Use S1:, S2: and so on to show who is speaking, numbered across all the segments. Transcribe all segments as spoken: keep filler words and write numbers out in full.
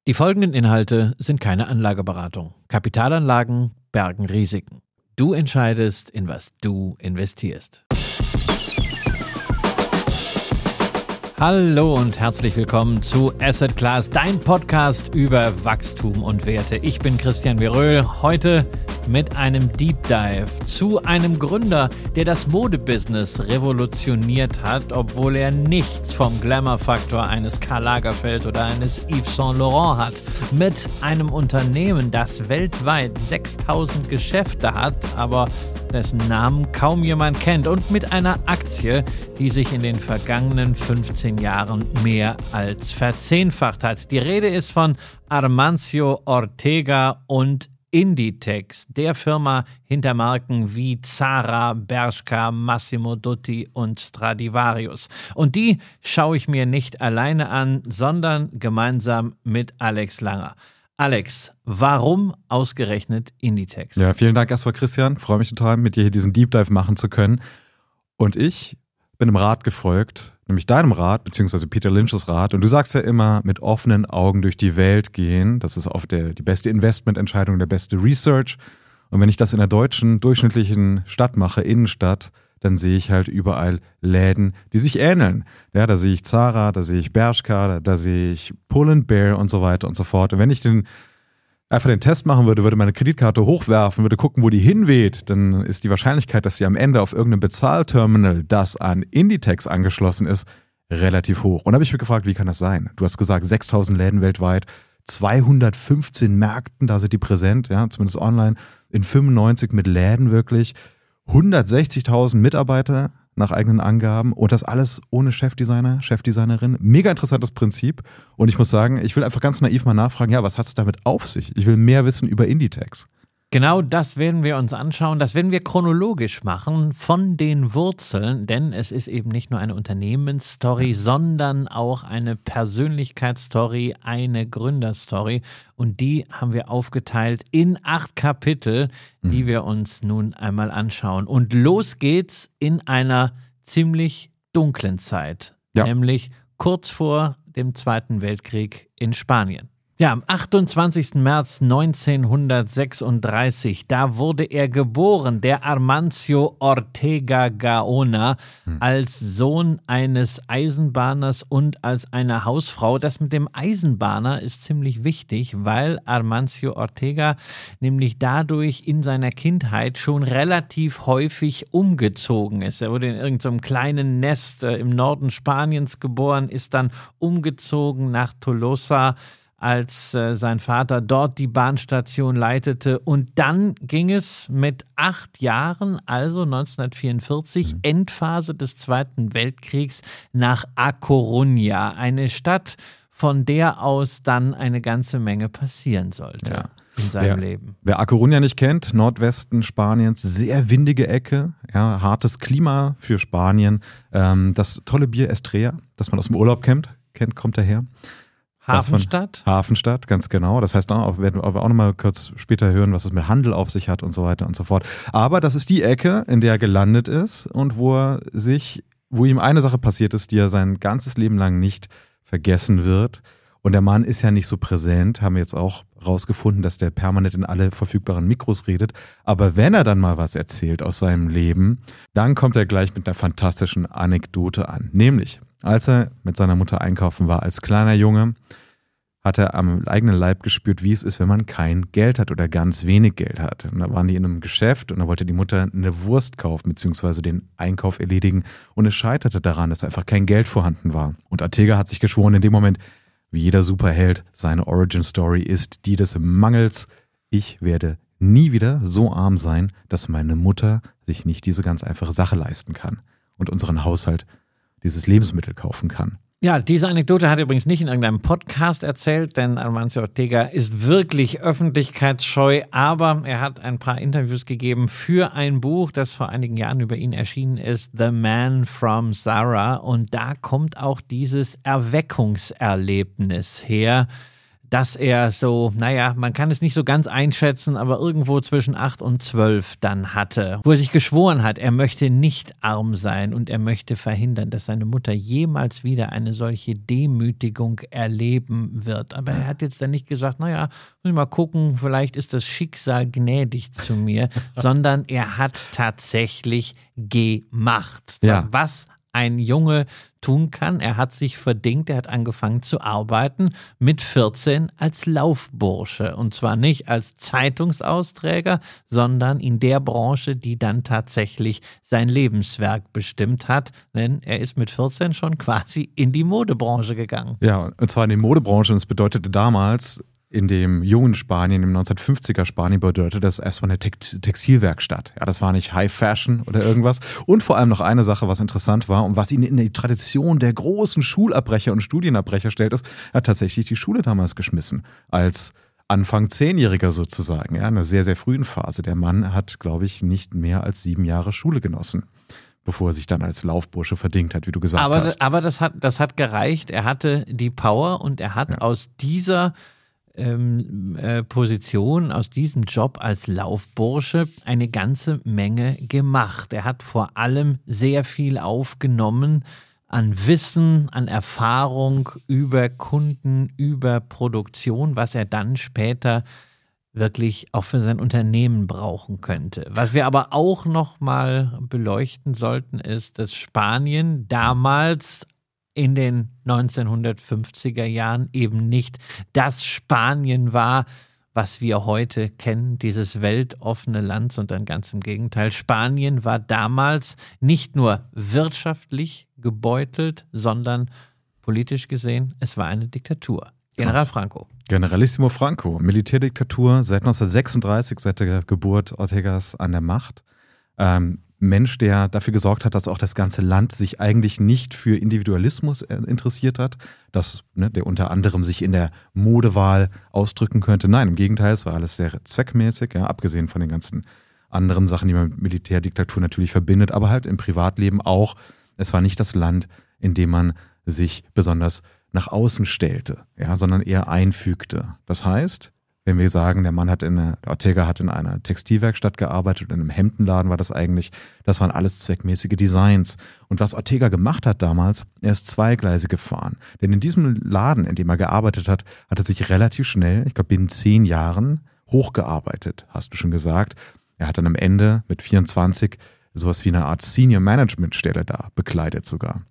S1: Die folgenden Inhalte sind keine Anlageberatung. Kapitalanlagen bergen Risiken. Du entscheidest, in was du investierst. Hallo und herzlich willkommen zu Asset Class, dein Podcast über Wachstum und Werte. Ich bin Christian Veröhl, heute mit einem Deep Dive zu einem Gründer, der das Modebusiness revolutioniert hat, obwohl er nichts vom Glamour-Faktor eines Karl Lagerfeld oder eines Yves Saint Laurent hat. Mit einem Unternehmen, das weltweit sechstausend Geschäfte hat, aber dessen Namen kaum jemand kennt, und mit einer Aktie, die sich in den vergangenen fünfzehn Jahren mehr als verzehnfacht hat. Die Rede ist von Amancio Ortega und Inditex, der Firma hinter Marken wie Zara, Bershka, Massimo Dutti und Stradivarius. Und die schaue ich mir nicht alleine an, sondern gemeinsam mit Alex Langer. Alex, warum ausgerechnet Inditex?
S2: Ja, vielen Dank erstmal, Christian. Ich freue mich total, mit dir hier diesen Deep Dive machen zu können. Und ich bin einem Rat gefolgt, nämlich deinem Rat, beziehungsweise Peter Lynch's Rat. Und du sagst ja immer, mit offenen Augen durch die Welt gehen. Das ist oft der, die beste Investmententscheidung, der beste Research. Und wenn ich das in der deutschen, durchschnittlichen Stadt mache, Innenstadt, dann sehe ich halt überall Läden, die sich ähneln. Ja, da sehe ich Zara, da sehe ich Bershka, da, da sehe ich Pull and Bear und so weiter und so fort. Und wenn ich den einfach den Test machen würde, würde meine Kreditkarte hochwerfen, würde gucken, wo die hinweht, dann ist die Wahrscheinlichkeit, dass sie am Ende auf irgendeinem Bezahlterminal, das an Inditex angeschlossen ist, relativ hoch. Und da habe ich mich gefragt, wie kann das sein? Du hast gesagt, sechstausend Läden weltweit, zweihundertfünfzehn Märkten, da sind die präsent, ja, zumindest online, in fünfundneunzig mit Läden wirklich, hundertsechzigtausend Mitarbeiter nach eigenen Angaben und das alles ohne Chefdesigner, Chefdesignerin. Mega interessantes Prinzip. Und ich muss sagen, ich will einfach ganz naiv mal nachfragen, ja, was hat es damit auf sich? Ich will mehr wissen über Inditex.
S1: Genau das werden wir uns anschauen. Das werden wir chronologisch machen von den Wurzeln, denn es ist eben nicht nur eine Unternehmensstory, sondern auch eine Persönlichkeitsstory, eine Gründerstory. Und die haben wir aufgeteilt in acht Kapitel, die wir uns nun einmal anschauen. Und los geht's in einer ziemlich dunklen Zeit, ja. Nämlich kurz vor dem Zweiten Weltkrieg in Spanien. Ja, am achtundzwanzigsten März neunzehnhundertsechsunddreißig, da wurde er geboren, der Amancio Ortega Gaona, hm. als Sohn eines Eisenbahners und als einer Hausfrau. Das mit dem Eisenbahner ist ziemlich wichtig, weil Amancio Ortega nämlich dadurch in seiner Kindheit schon relativ häufig umgezogen ist. Er wurde in irgendeinem kleinen Nest äh, im Norden Spaniens geboren, ist dann umgezogen nach Tolosa, als äh, sein Vater dort die Bahnstation leitete. Und dann ging es mit acht Jahren, also neunzehnhundertvierundvierzig, mhm. Endphase des Zweiten Weltkriegs, nach A Coruña, eine Stadt, von der aus dann eine ganze Menge passieren sollte. Ja. In seinem
S2: wer,
S1: Leben.
S2: Wer A Coruña nicht kennt, Nordwesten Spaniens, sehr windige Ecke, ja, hartes Klima für Spanien. Ähm, das tolle Bier Estrella, das man aus dem Urlaub kennt, kennt kommt daher.
S1: Hafenstadt?
S2: Hafenstadt, ganz genau. Das heißt, auch, werden wir auch noch mal kurz später hören, was es mit Handel auf sich hat und so weiter und so fort. Aber das ist die Ecke, in der er gelandet ist und wo er sich, wo ihm eine Sache passiert ist, die er sein ganzes Leben lang nicht vergessen wird. Und der Mann ist ja nicht so präsent, haben wir jetzt auch rausgefunden, dass der permanent in alle verfügbaren Mikros redet. Aber wenn er dann mal was erzählt aus seinem Leben, dann kommt er gleich mit einer fantastischen Anekdote an. Nämlich, als er mit seiner Mutter einkaufen war als kleiner Junge, hat er am eigenen Leib gespürt, wie es ist, wenn man kein Geld hat oder ganz wenig Geld hat. Und da waren die in einem Geschäft und da wollte die Mutter eine Wurst kaufen, beziehungsweise den Einkauf erledigen. Und es scheiterte daran, dass einfach kein Geld vorhanden war. Und Ortega hat sich geschworen, in dem Moment, wie jeder Superheld, seine Origin-Story ist die des Mangels. Ich werde nie wieder so arm sein, dass meine Mutter sich nicht diese ganz einfache Sache leisten kann und unseren Haushalt dieses Lebensmittel kaufen kann.
S1: Ja, diese Anekdote hat er übrigens nicht in irgendeinem Podcast erzählt, denn Amancio Ortega ist wirklich öffentlichkeitsscheu, aber er hat ein paar Interviews gegeben für ein Buch, das vor einigen Jahren über ihn erschienen ist, The Man from Zara, und da kommt auch dieses Erweckungserlebnis her, dass er so, naja, man kann es nicht so ganz einschätzen, aber irgendwo zwischen acht und zwölf dann hatte, wo er sich geschworen hat, er möchte nicht arm sein und er möchte verhindern, dass seine Mutter jemals wieder eine solche Demütigung erleben wird. Aber er hat jetzt dann nicht gesagt, naja, muss ich mal gucken, vielleicht ist das Schicksal gnädig zu mir, sondern er hat tatsächlich gemacht.
S2: Ja.
S1: Was ein Junge tun kann. Er hat sich verdingt, er hat angefangen zu arbeiten mit vierzehn als Laufbursche. Und zwar nicht als Zeitungsausträger, sondern in der Branche, die dann tatsächlich sein Lebenswerk bestimmt hat. Denn er ist mit vierzehn schon quasi in die Modebranche gegangen.
S2: Ja, und zwar in die Modebranche. Und das bedeutete damals, in dem jungen Spanien, im neunzehnhundertfünfziger Spanien, bedeutete das erstmal eine Text- Textilwerkstatt. Ja, das war nicht High Fashion oder irgendwas. Und vor allem noch eine Sache, was interessant war und was ihn in die Tradition der großen Schulabbrecher und Studienabbrecher stellt, ist, er hat tatsächlich die Schule damals geschmissen. Als Anfang Zehnjähriger sozusagen, ja, in einer sehr, sehr frühen Phase. Der Mann hat, glaube ich, nicht mehr als sieben Jahre Schule genossen, bevor er sich dann als Laufbursche verdingt hat, wie du gesagt
S1: aber,
S2: hast.
S1: Aber das hat, das hat gereicht. Er hatte die Power und er hat ja. aus dieser Ähm, äh, Position, aus diesem Job als Laufbursche eine ganze Menge gemacht. Er hat vor allem sehr viel aufgenommen an Wissen, an Erfahrung über Kunden, über Produktion, was er dann später wirklich auch für sein Unternehmen brauchen könnte. Was wir aber auch noch mal beleuchten sollten, ist, dass Spanien damals in den neunzehnhundertfünfziger Jahren eben nicht das Spanien war, was wir heute kennen, dieses weltoffene Land, sondern ganz im Gegenteil. Spanien war damals nicht nur wirtschaftlich gebeutelt, sondern politisch gesehen, es war eine Diktatur. General Franco.
S2: Generalissimo Franco, Militärdiktatur seit neunzehnhundertsechsunddreißig, seit der Geburt Ortegas an der Macht. Ähm, Mensch, der dafür gesorgt hat, dass auch das ganze Land sich eigentlich nicht für Individualismus interessiert hat, dass ne, der unter anderem sich in der Modewahl ausdrücken könnte. Nein, im Gegenteil, es war alles sehr zweckmäßig, ja, abgesehen von den ganzen anderen Sachen, die man mit Militärdiktatur natürlich verbindet, aber halt im Privatleben auch. Es war nicht das Land, in dem man sich besonders nach außen stellte, ja, sondern eher einfügte. Das heißt, wenn wir sagen, der Mann hat in einer, der Ortega hat in einer Textilwerkstatt gearbeitet, in einem Hemdenladen war das eigentlich, das waren alles zweckmäßige Designs. Und was Ortega gemacht hat damals, er ist zweigleisig gefahren. Denn in diesem Laden, in dem er gearbeitet hat, hat er sich relativ schnell, ich glaube binnen zehn Jahren, hochgearbeitet, hast du schon gesagt. Er hat dann am Ende mit vierundzwanzig sowas wie eine Art Senior-Management-Stelle da bekleidet sogar.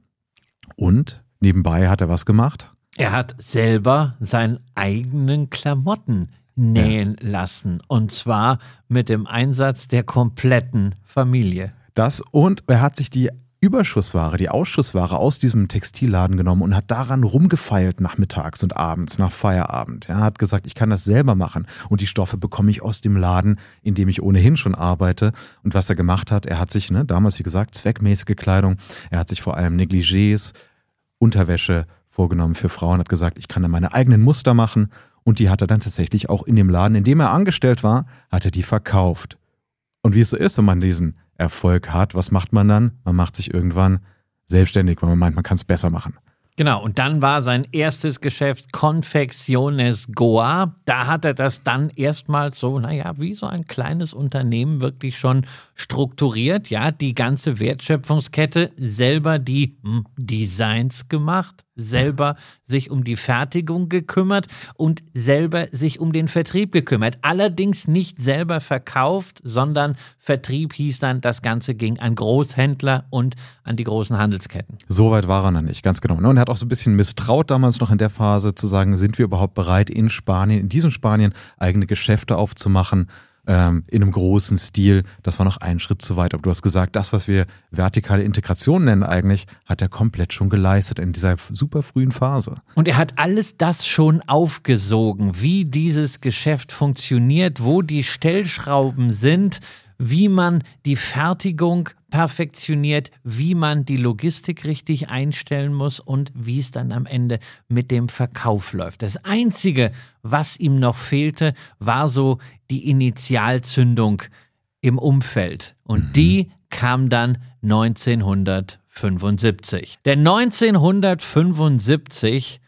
S2: Und nebenbei hat er was gemacht?
S1: Er hat selber seinen eigenen Klamotten nähen ja. lassen. Und zwar mit dem Einsatz der kompletten Familie.
S2: Das und er hat sich die Überschussware, die Ausschussware aus diesem Textilladen genommen und hat daran rumgefeilt nachmittags und abends, nach Feierabend. Er hat gesagt, ich kann das selber machen und die Stoffe bekomme ich aus dem Laden, in dem ich ohnehin schon arbeite. Und was er gemacht hat, er hat sich, ne, damals wie gesagt, zweckmäßige Kleidung, er hat sich vor allem Negligés, Unterwäsche vorgenommen für Frauen, hat gesagt, ich kann da meine eigenen Muster machen und die hat er dann tatsächlich auch in dem Laden, in dem er angestellt war, hat er die verkauft. Und wie es so ist, wenn man diesen Erfolg hat, was macht man dann? Man macht sich irgendwann selbstständig, weil man meint, man kann es besser machen.
S1: Genau, und dann war sein erstes Geschäft Confecciones Goa. Da hat er das dann erstmals so, naja, wie so ein kleines Unternehmen wirklich schon strukturiert. Ja, die ganze Wertschöpfungskette, selber die hm, Designs gemacht, selber sich um die Fertigung gekümmert und selber sich um den Vertrieb gekümmert. Allerdings nicht selber verkauft, sondern Vertrieb hieß dann, das Ganze ging an Großhändler und an die großen Handelsketten.
S2: Soweit war er noch nicht, ganz genau. Und er hat auch so ein bisschen misstraut damals noch in der Phase zu sagen, sind wir überhaupt bereit in Spanien, in diesem Spanien eigene Geschäfte aufzumachen, ähm, in einem großen Stil. Das war noch ein Schritt zu weit. Aber du hast gesagt, das, was wir vertikale Integration nennen eigentlich, hat er komplett schon geleistet in dieser super frühen Phase.
S1: Und er hat alles das schon aufgesogen, wie dieses Geschäft funktioniert, wo die Stellschrauben sind, wie man die Fertigung perfektioniert, wie man die Logistik richtig einstellen muss und wie es dann am Ende mit dem Verkauf läuft. Das Einzige, was ihm noch fehlte, war so die Initialzündung im Umfeld. Und die kam dann neunzehnhundertfünfundsiebzig. Denn neunzehnhundertfünfundsiebzig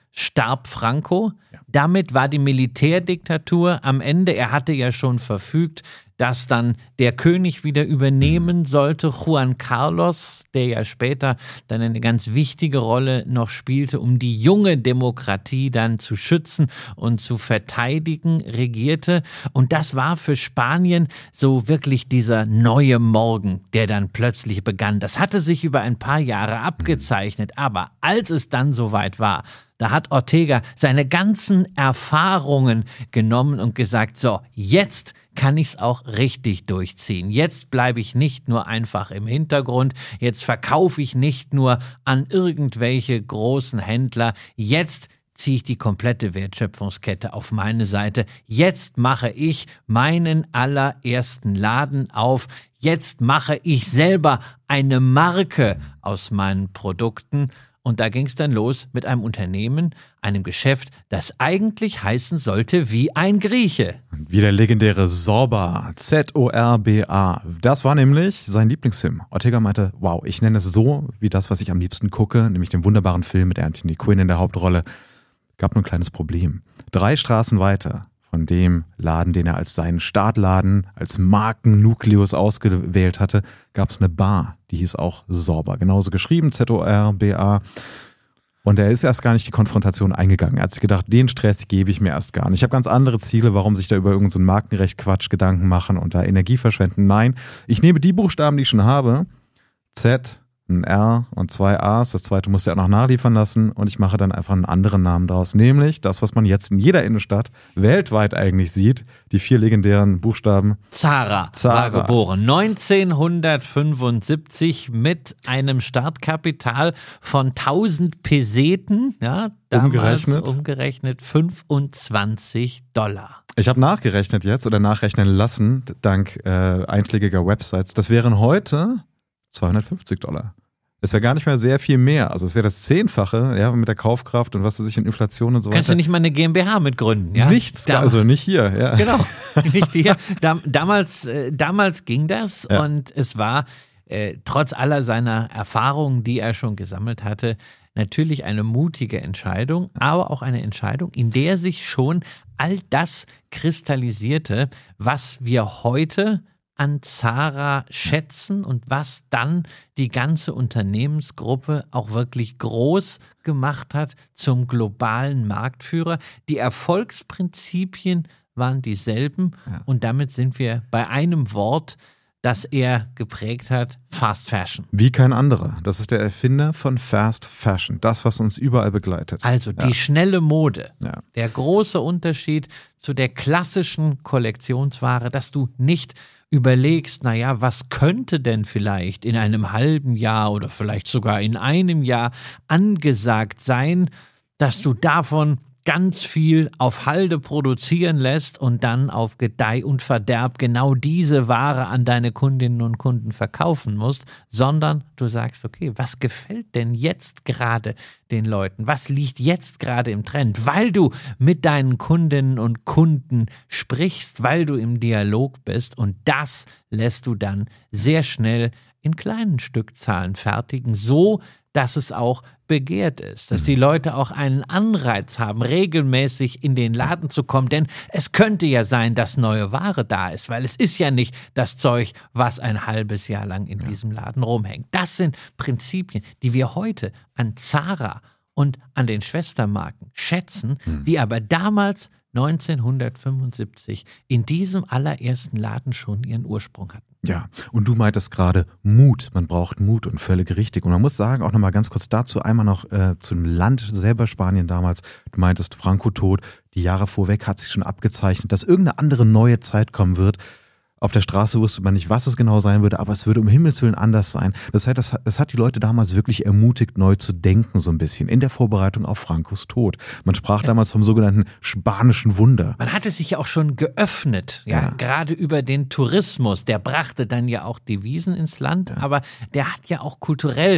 S1: starb Franco. Ja. Damit war die Militärdiktatur am Ende. Er hatte ja schon verfügt, dass dann der König wieder übernehmen sollte. Juan Carlos, der ja später dann eine ganz wichtige Rolle noch spielte, um die junge Demokratie dann zu schützen und zu verteidigen, regierte. Und das war für Spanien so wirklich dieser neue Morgen, der dann plötzlich begann. Das hatte sich über ein paar Jahre abgezeichnet, aber als es dann soweit war, da hat Ortega seine ganzen Erfahrungen genommen und gesagt, so, jetzt kann ich es auch richtig durchziehen. Jetzt bleibe ich nicht nur einfach im Hintergrund, jetzt verkaufe ich nicht nur an irgendwelche großen Händler, jetzt ziehe ich die komplette Wertschöpfungskette auf meine Seite, jetzt mache ich meinen allerersten Laden auf, jetzt mache ich selber eine Marke aus meinen Produkten. Und da ging es dann los mit einem Unternehmen, einem Geschäft, das eigentlich heißen sollte wie ein Grieche.
S2: Wie der legendäre Zorba, Z O R B A. Das war nämlich sein Lieblingsfilm. Ortega meinte, wow, ich nenne es so wie das, was ich am liebsten gucke, nämlich den wunderbaren Film mit Anthony Quinn in der Hauptrolle. Gab nur ein kleines Problem. Drei Straßen weiter von dem Laden, den er als seinen Startladen, als Markennukleus ausgewählt hatte, gab es eine Bar, die hieß auch Zorba. Genauso geschrieben, Z O R B A. Und er ist erst gar nicht die Konfrontation eingegangen. Er hat sich gedacht, den Stress gebe ich mir erst gar nicht. Ich habe ganz andere Ziele, warum sich da über irgendeinen so Markenrecht-Quatsch Gedanken machen und da Energie verschwenden. Nein, ich nehme die Buchstaben, die ich schon habe, Z, ein R und zwei A's, das zweite musste er auch noch nachliefern lassen und ich mache dann einfach einen anderen Namen draus, nämlich das, was man jetzt in jeder Innenstadt weltweit eigentlich sieht, die vier legendären Buchstaben.
S1: Zara, Zara. war geboren neunzehnhundertfünfundsiebzig mit einem Startkapital von tausend Peseten, ja, damals umgerechnet, umgerechnet fünfundzwanzig Dollar.
S2: Ich habe nachgerechnet jetzt oder nachrechnen lassen, dank äh, einschlägiger Websites, das wären heute zweihundertfünfzig Dollar. Es wäre gar nicht mehr sehr viel mehr. Also es wäre das Zehnfache, ja, mit der Kaufkraft und was weiß ich, in Inflation und so weiter.
S1: Kannst du nicht mal eine GmbH mitgründen, ja?
S2: Nichts, Dam- also nicht hier, ja.
S1: Genau, nicht hier. Dam- damals, äh, damals ging das ja. Und es war, äh, trotz aller seiner Erfahrungen, die er schon gesammelt hatte, natürlich eine mutige Entscheidung, aber auch eine Entscheidung, in der sich schon all das kristallisierte, was wir heute an Zara schätzen und was dann die ganze Unternehmensgruppe auch wirklich groß gemacht hat zum globalen Marktführer. Die Erfolgsprinzipien waren dieselben ja. Und damit sind wir bei einem Wort, das er geprägt hat, Fast Fashion.
S2: Wie kein anderer. Das ist der Erfinder von Fast Fashion, das, was uns überall begleitet.
S1: Also die ja. schnelle Mode.
S2: Ja.
S1: Der große Unterschied zu der klassischen Kollektionsware, dass du nicht überlegst, naja, was könnte denn vielleicht in einem halben Jahr oder vielleicht sogar in einem Jahr angesagt sein, dass du davon ganz viel auf Halde produzieren lässt und dann auf Gedeih und Verderb genau diese Ware an deine Kundinnen und Kunden verkaufen musst, sondern du sagst, okay, was gefällt denn jetzt gerade den Leuten? Was liegt jetzt gerade im Trend? Weil du mit deinen Kundinnen und Kunden sprichst, weil du im Dialog bist und das lässt du dann sehr schnell in kleinen Stückzahlen fertigen, so dass es auch begehrt ist, dass die Leute auch einen Anreiz haben, regelmäßig in den Laden zu kommen, denn es könnte ja sein, dass neue Ware da ist, weil es ist ja nicht das Zeug, was ein halbes Jahr lang in ja. diesem Laden rumhängt. Das sind Prinzipien, die wir heute an Zara und an den Schwestermarken schätzen, mhm. die aber damals neunzehnhundertfünfundsiebzig in diesem allerersten Laden schon ihren Ursprung hatten.
S2: Ja, und du meintest gerade Mut. Man braucht Mut und völlig richtig. Und man muss sagen, auch nochmal ganz kurz dazu, einmal noch äh, zum Land selber, Spanien damals. Du meintest Franco tot, die Jahre vorweg hat sich schon abgezeichnet, dass irgendeine andere neue Zeit kommen wird. Auf der Straße wusste man nicht, was es genau sein würde, aber es würde um Himmels Willen anders sein. Das heißt, das, das hat die Leute damals wirklich ermutigt, neu zu denken so ein bisschen in der Vorbereitung auf Francos Tod. Man sprach ja. damals vom sogenannten spanischen Wunder.
S1: Man hatte sich ja auch schon geöffnet, ja, ja. gerade über den Tourismus. Der brachte dann ja auch Devisen ins Land, ja. aber der hat ja auch kulturell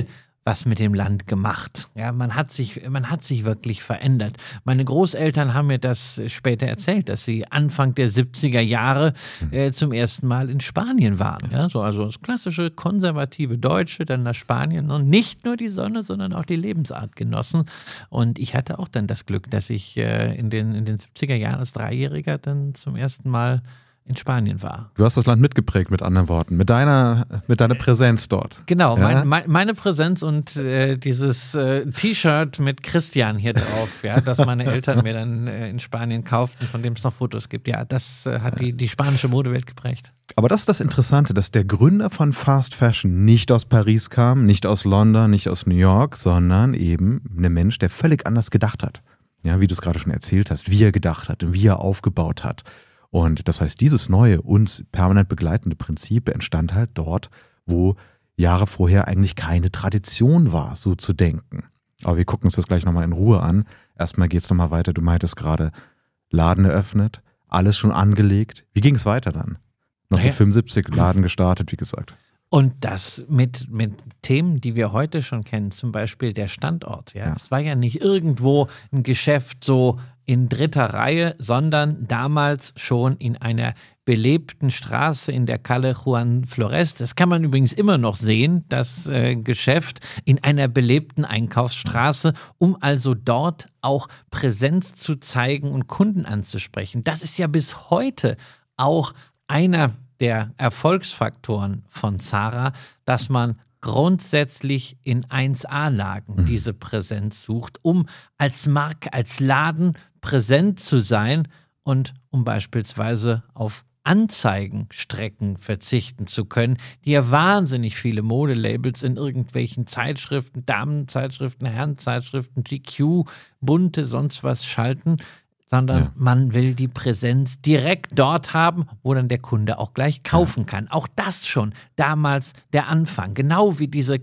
S1: was mit dem Land gemacht. Ja, man hat sich, man hat sich wirklich verändert. Meine Großeltern haben mir das später erzählt, dass sie Anfang der siebziger Jahre äh, zum ersten Mal in Spanien waren. Ja, so also das klassische konservative Deutsche, dann nach Spanien und nicht nur die Sonne, sondern auch die Lebensart genossen. Und ich hatte auch dann das Glück, dass ich äh, in den in den siebziger Jahren als Dreijähriger dann zum ersten Mal in Spanien war.
S2: Du hast das Land mitgeprägt, mit anderen Worten, mit deiner, mit deiner Präsenz dort.
S1: Genau,
S2: ja?
S1: mein, mein, meine Präsenz und äh, dieses äh, T-Shirt mit Christian hier drauf, ja, das meine Eltern mir dann äh, in Spanien kauften, von dem es noch Fotos gibt. Ja, das äh, hat die, die spanische Modewelt geprägt.
S2: Aber das ist das Interessante, dass der Gründer von Fast Fashion nicht aus Paris kam, nicht aus London, nicht aus New York, sondern eben ein Mensch, der völlig anders gedacht hat. Ja, wie du es gerade schon erzählt hast, wie er gedacht hat und wie er aufgebaut hat. Und das heißt, dieses neue, uns permanent begleitende Prinzip entstand halt dort, wo Jahre vorher eigentlich keine Tradition war, so zu denken. Aber wir gucken uns das gleich nochmal in Ruhe an. Erstmal geht es nochmal weiter. Du meintest gerade, Laden eröffnet, alles schon angelegt. Wie ging es weiter dann? neunzehnhundertfünfundsiebzig, Laden gestartet, wie gesagt.
S1: Und das mit, mit Themen, die wir heute schon kennen, zum Beispiel der Standort. Ja, es war ja nicht irgendwo ein Geschäft so in dritter Reihe, sondern damals schon in einer belebten Straße in der Calle Juan Flores. Das kann man übrigens immer noch sehen, das äh, Geschäft in einer belebten Einkaufsstraße, um also dort auch Präsenz zu zeigen und Kunden anzusprechen. Das ist ja bis heute auch einer der Erfolgsfaktoren von Zara, dass man grundsätzlich in eins A-Lagen diese Präsenz sucht, um als Marke, als Laden präsent zu sein und um beispielsweise auf Anzeigenstrecken verzichten zu können, die ja wahnsinnig viele Modelabels in irgendwelchen Zeitschriften, Damenzeitschriften, Herrenzeitschriften, G Q, bunte, sonst was schalten, sondern ja. man will die Präsenz direkt dort haben, wo dann der Kunde auch gleich kaufen kann. Auch das schon damals der Anfang, genau wie diese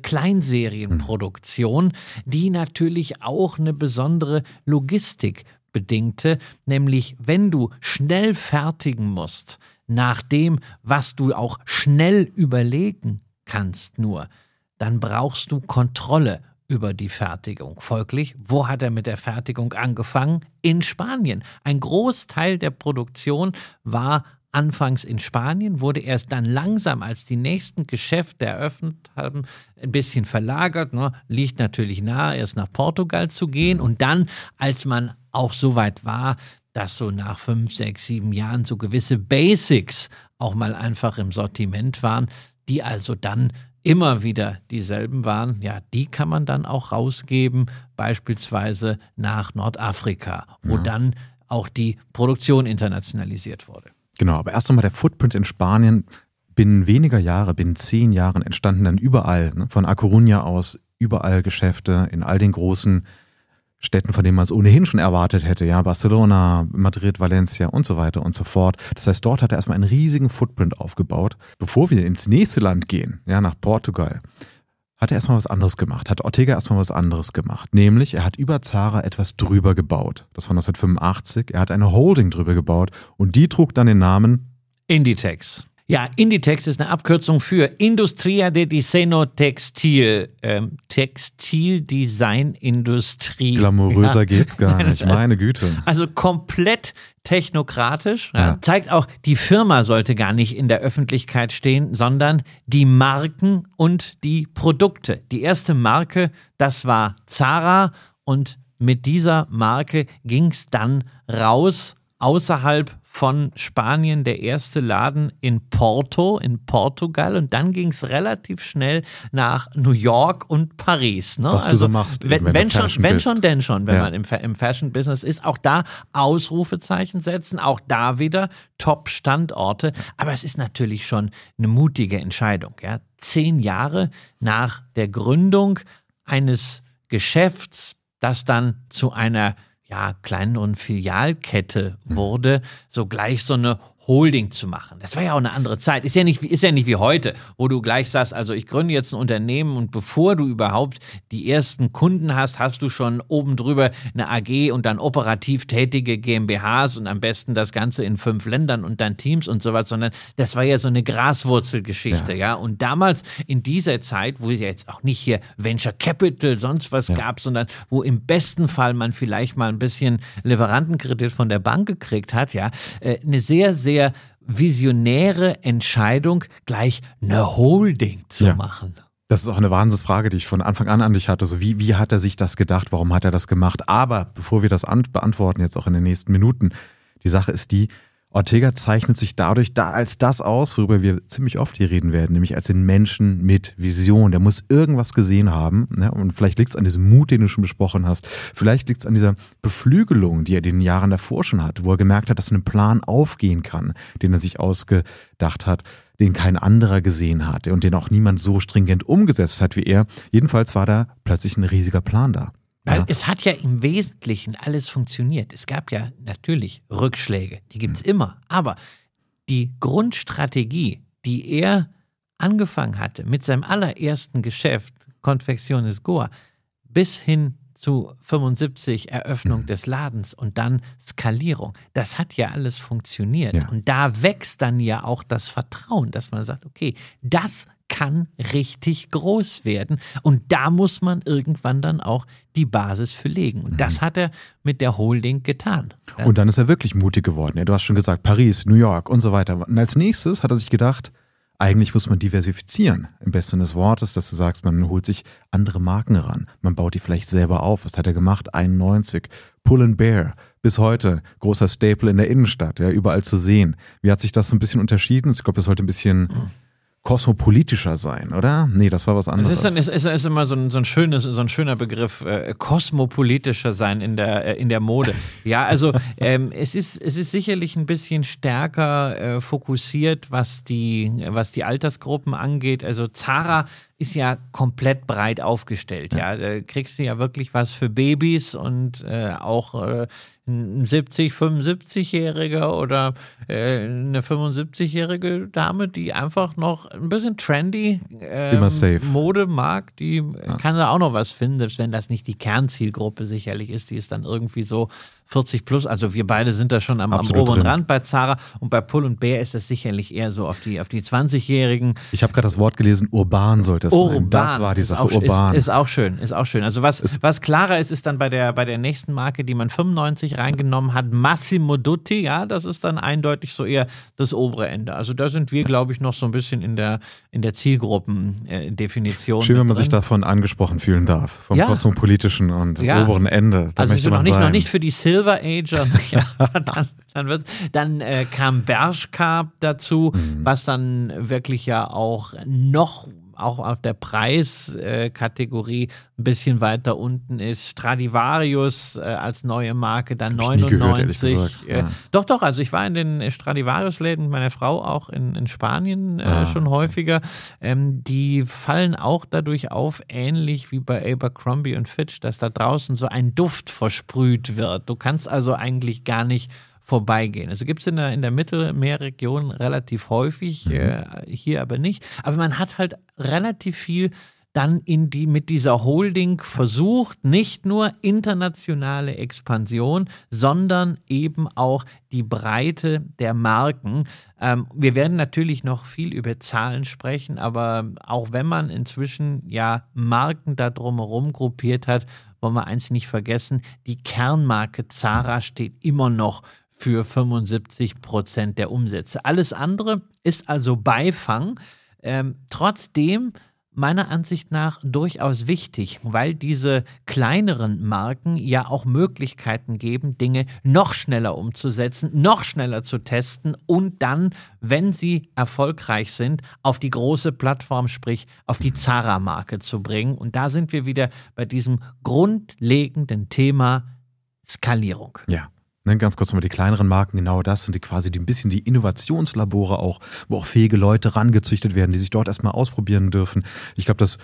S1: Kleinserienproduktion, die natürlich auch eine besondere Logistik bedingte, nämlich wenn du schnell fertigen musst, nach dem, was du auch schnell überlegen kannst nur, dann brauchst du Kontrolle über die Fertigung. Folglich, wo hat er mit der Fertigung angefangen? In Spanien. Ein Großteil der Produktion war anfangs in Spanien, wurde erst dann langsam, als die nächsten Geschäfte eröffnet haben, ein bisschen verlagert. Ne? Liegt natürlich nahe, erst nach Portugal zu gehen. Und dann, als man auch so weit war, dass so nach fünf, sechs, sieben Jahren so gewisse Basics auch mal einfach im Sortiment waren, die also dann immer wieder dieselben waren, ja, die kann man dann auch rausgeben, beispielsweise nach Nordafrika, wo ja. dann auch die Produktion internationalisiert wurde.
S2: Genau, aber erst einmal der Footprint in Spanien, binnen weniger Jahre, binnen zehn Jahren entstanden dann überall, ne, von A Coruña aus, überall Geschäfte in all den großen Städten, von denen man es ohnehin schon erwartet hätte, ja, Barcelona, Madrid, Valencia und so weiter und so fort. Das heißt, dort hat er erstmal einen riesigen Footprint aufgebaut. Bevor wir ins nächste Land gehen, ja, nach Portugal, hat er erstmal was anderes gemacht, hat Ortega erstmal was anderes gemacht. Nämlich, er hat über Zara etwas drüber gebaut. Das war neunzehnhundertfünfundachtzig. Er hat eine Holding drüber gebaut und die trug dann den Namen
S1: Inditex. Ja, Inditex ist eine Abkürzung für Industria de Diseño Textil, ähm, Textildesignindustrie.
S2: Glamouröser ja. geht's gar nicht, meine Güte.
S1: Also komplett technokratisch. Ja. Ja. Zeigt auch, die Firma sollte gar nicht in der Öffentlichkeit stehen, sondern die Marken und die Produkte. Die erste Marke, das war Zara und mit dieser Marke ging's dann raus außerhalb von Spanien, der erste Laden in Porto, in Portugal, und dann ging es relativ schnell nach New York und Paris. Ne?
S2: Was
S1: also,
S2: du so machst,
S1: wenn,
S2: wenn,
S1: wenn
S2: du
S1: schon, wenn schon, denn schon, wenn
S2: ja.
S1: man im, im Fashion-Business ist, auch da Ausrufezeichen setzen, auch da wieder Top-Standorte, aber es ist natürlich schon eine mutige Entscheidung. Ja? Zehn Jahre nach der Gründung eines Geschäfts, das dann zu einer ja, kleineren Filialkette wurde, sogleich so eine Holding zu machen. Das war ja auch eine andere Zeit. Ist ja nicht, ist ja nicht wie heute, wo du gleich sagst, also ich gründe jetzt ein Unternehmen und bevor du überhaupt die ersten Kunden hast, hast du schon oben drüber eine A G und dann operativ tätige GmbHs und am besten das Ganze in fünf Ländern und dann Teams und sowas, sondern das war ja so eine Graswurzelgeschichte, ja. ja. Und damals in dieser Zeit, wo es ja jetzt auch nicht hier Venture Capital, sonst was ja. gab, sondern wo im besten Fall man vielleicht mal ein bisschen Lieferantenkredit von der Bank gekriegt hat, ja, eine sehr, sehr visionäre Entscheidung, gleich eine Holding zu ja. machen.
S2: Das ist auch eine Wahnsinnsfrage, die ich von Anfang an an dich hatte. So wie, wie hat er sich das gedacht? Warum hat er das gemacht? Aber bevor wir das an- beantworten, jetzt auch in den nächsten Minuten, die Sache ist die, Ortega zeichnet sich dadurch da als das aus, worüber wir ziemlich oft hier reden werden, nämlich als den Menschen mit Vision. Der muss irgendwas gesehen haben, ne? Und vielleicht liegt es an diesem Mut, den du schon besprochen hast. Vielleicht liegt es an dieser Beflügelung, die er in den Jahren davor schon hat, wo er gemerkt hat, dass ein Plan aufgehen kann, den er sich ausgedacht hat, den kein anderer gesehen hat und den auch niemand so stringent umgesetzt hat wie er. Jedenfalls war da plötzlich ein riesiger Plan da.
S1: Weil
S2: ja.
S1: es hat ja im Wesentlichen alles funktioniert. Es gab ja natürlich Rückschläge, die gibt es mhm. immer. Aber die Grundstrategie, die er angefangen hatte mit seinem allerersten Geschäft, Confecciones Goa, bis hin zu fünfundsiebzig Eröffnung mhm. des Ladens und dann Skalierung, das hat ja alles funktioniert. Ja. Und da wächst dann ja auch das Vertrauen, dass man sagt, okay, das kann richtig groß werden und da muss man irgendwann dann auch die Basis für legen. Und mhm. das hat er mit der Holding getan.
S2: Und dann ist er wirklich mutig geworden. Ja, du hast schon gesagt, Paris, New York und so weiter. Und als nächstes hat er sich gedacht, eigentlich muss man diversifizieren, im besten Sinne des Wortes, dass du sagst, man holt sich andere Marken ran. Man baut die vielleicht selber auf. Was hat er gemacht? einundneunzig. Pull and Bear. Bis heute großer Staple in der Innenstadt, ja, überall zu sehen. Wie hat sich das so ein bisschen unterschieden? Ich glaube, das sollte ein bisschen kosmopolitischer sein, oder? Nee, das war was anderes.
S1: Es ist, dann, es ist, es ist immer so ein, so ein schönes, so ein schöner Begriff, äh, kosmopolitischer sein in der, äh, in der Mode. Ja, also ähm, es ist, es ist sicherlich ein bisschen stärker äh, fokussiert, was die, was die Altersgruppen angeht. Also Zara ist ja komplett breit aufgestellt. Ja, da kriegst du ja wirklich was für Babys und äh, auch äh, ein siebzig-, fünfundsiebzigjähriger oder äh, eine fünfundsiebzigjährige Dame, die einfach noch ein bisschen trendy ähm, Mode mag, die ja. kann da auch noch was finden, selbst wenn das nicht die Kernzielgruppe sicherlich ist, die ist dann irgendwie so vierzig plus, also wir beide sind da schon am, am oberen drin. Rand bei Zara und bei Pull and Bear ist das sicherlich eher so auf die, auf die zwanzigjährigen.
S2: Ich habe gerade das Wort gelesen, urban sollte es urban. sein. Das war die Sache,
S1: auch,
S2: urban.
S1: Ist, ist auch schön, ist auch schön. Also was, ist, was klarer ist, ist dann bei der, bei der nächsten Marke, die man fünfundneunzig reingenommen hat, Massimo Dutti, ja, das ist dann eindeutig so eher das obere Ende. Also da sind wir, glaube ich, noch so ein bisschen in der, in der Zielgruppendefinition.
S2: Schön, wenn man drin. sich davon angesprochen fühlen darf, vom ja. kosmopolitischen und ja. oberen Ende. Da
S1: also
S2: möchte
S1: noch
S2: man
S1: nicht,
S2: sein.
S1: noch nicht für die Silver Ager, ja, dann, dann, wird, dann äh, kam Bershka dazu, mhm. was dann wirklich ja auch noch auch auf der Preiskategorie äh, ein bisschen weiter unten ist. Stradivarius äh, als neue Marke, dann neunundneunzig.
S2: Gehört,
S1: äh, ja. Doch, doch, also ich war in den Stradivarius-Läden mit meiner Frau auch in, in Spanien äh, ah. schon häufiger. Ähm, die fallen auch dadurch auf, ähnlich wie bei Abercrombie und Fitch, dass da draußen so ein Duft versprüht wird. Du kannst also eigentlich gar nicht vorbeigehen. Also gibt es in der, in der Mittelmeerregion relativ häufig, mhm. äh, hier aber nicht. Aber man hat halt relativ viel dann in die, mit dieser Holding versucht, nicht nur internationale Expansion, sondern eben auch die Breite der Marken. Ähm, wir werden natürlich noch viel über Zahlen sprechen, aber auch wenn man inzwischen ja Marken da drumherum gruppiert hat, wollen wir eins nicht vergessen, die Kernmarke Zara steht immer noch für fünfundsiebzig Prozent der Umsätze. Alles andere ist also Beifang, ähm, trotzdem meiner Ansicht nach durchaus wichtig, weil diese kleineren Marken ja auch Möglichkeiten geben, Dinge noch schneller umzusetzen, noch schneller zu testen und dann, wenn sie erfolgreich sind, auf die große Plattform, sprich auf die Zara-Marke zu bringen. Und da sind wir wieder bei diesem grundlegenden Thema Skalierung.
S2: Ja. Ganz kurz nochmal die kleineren Marken, genau das sind die quasi die, ein bisschen die Innovationslabore auch, wo auch fähige Leute rangezüchtet werden, die sich dort erstmal ausprobieren dürfen. Ich glaube, das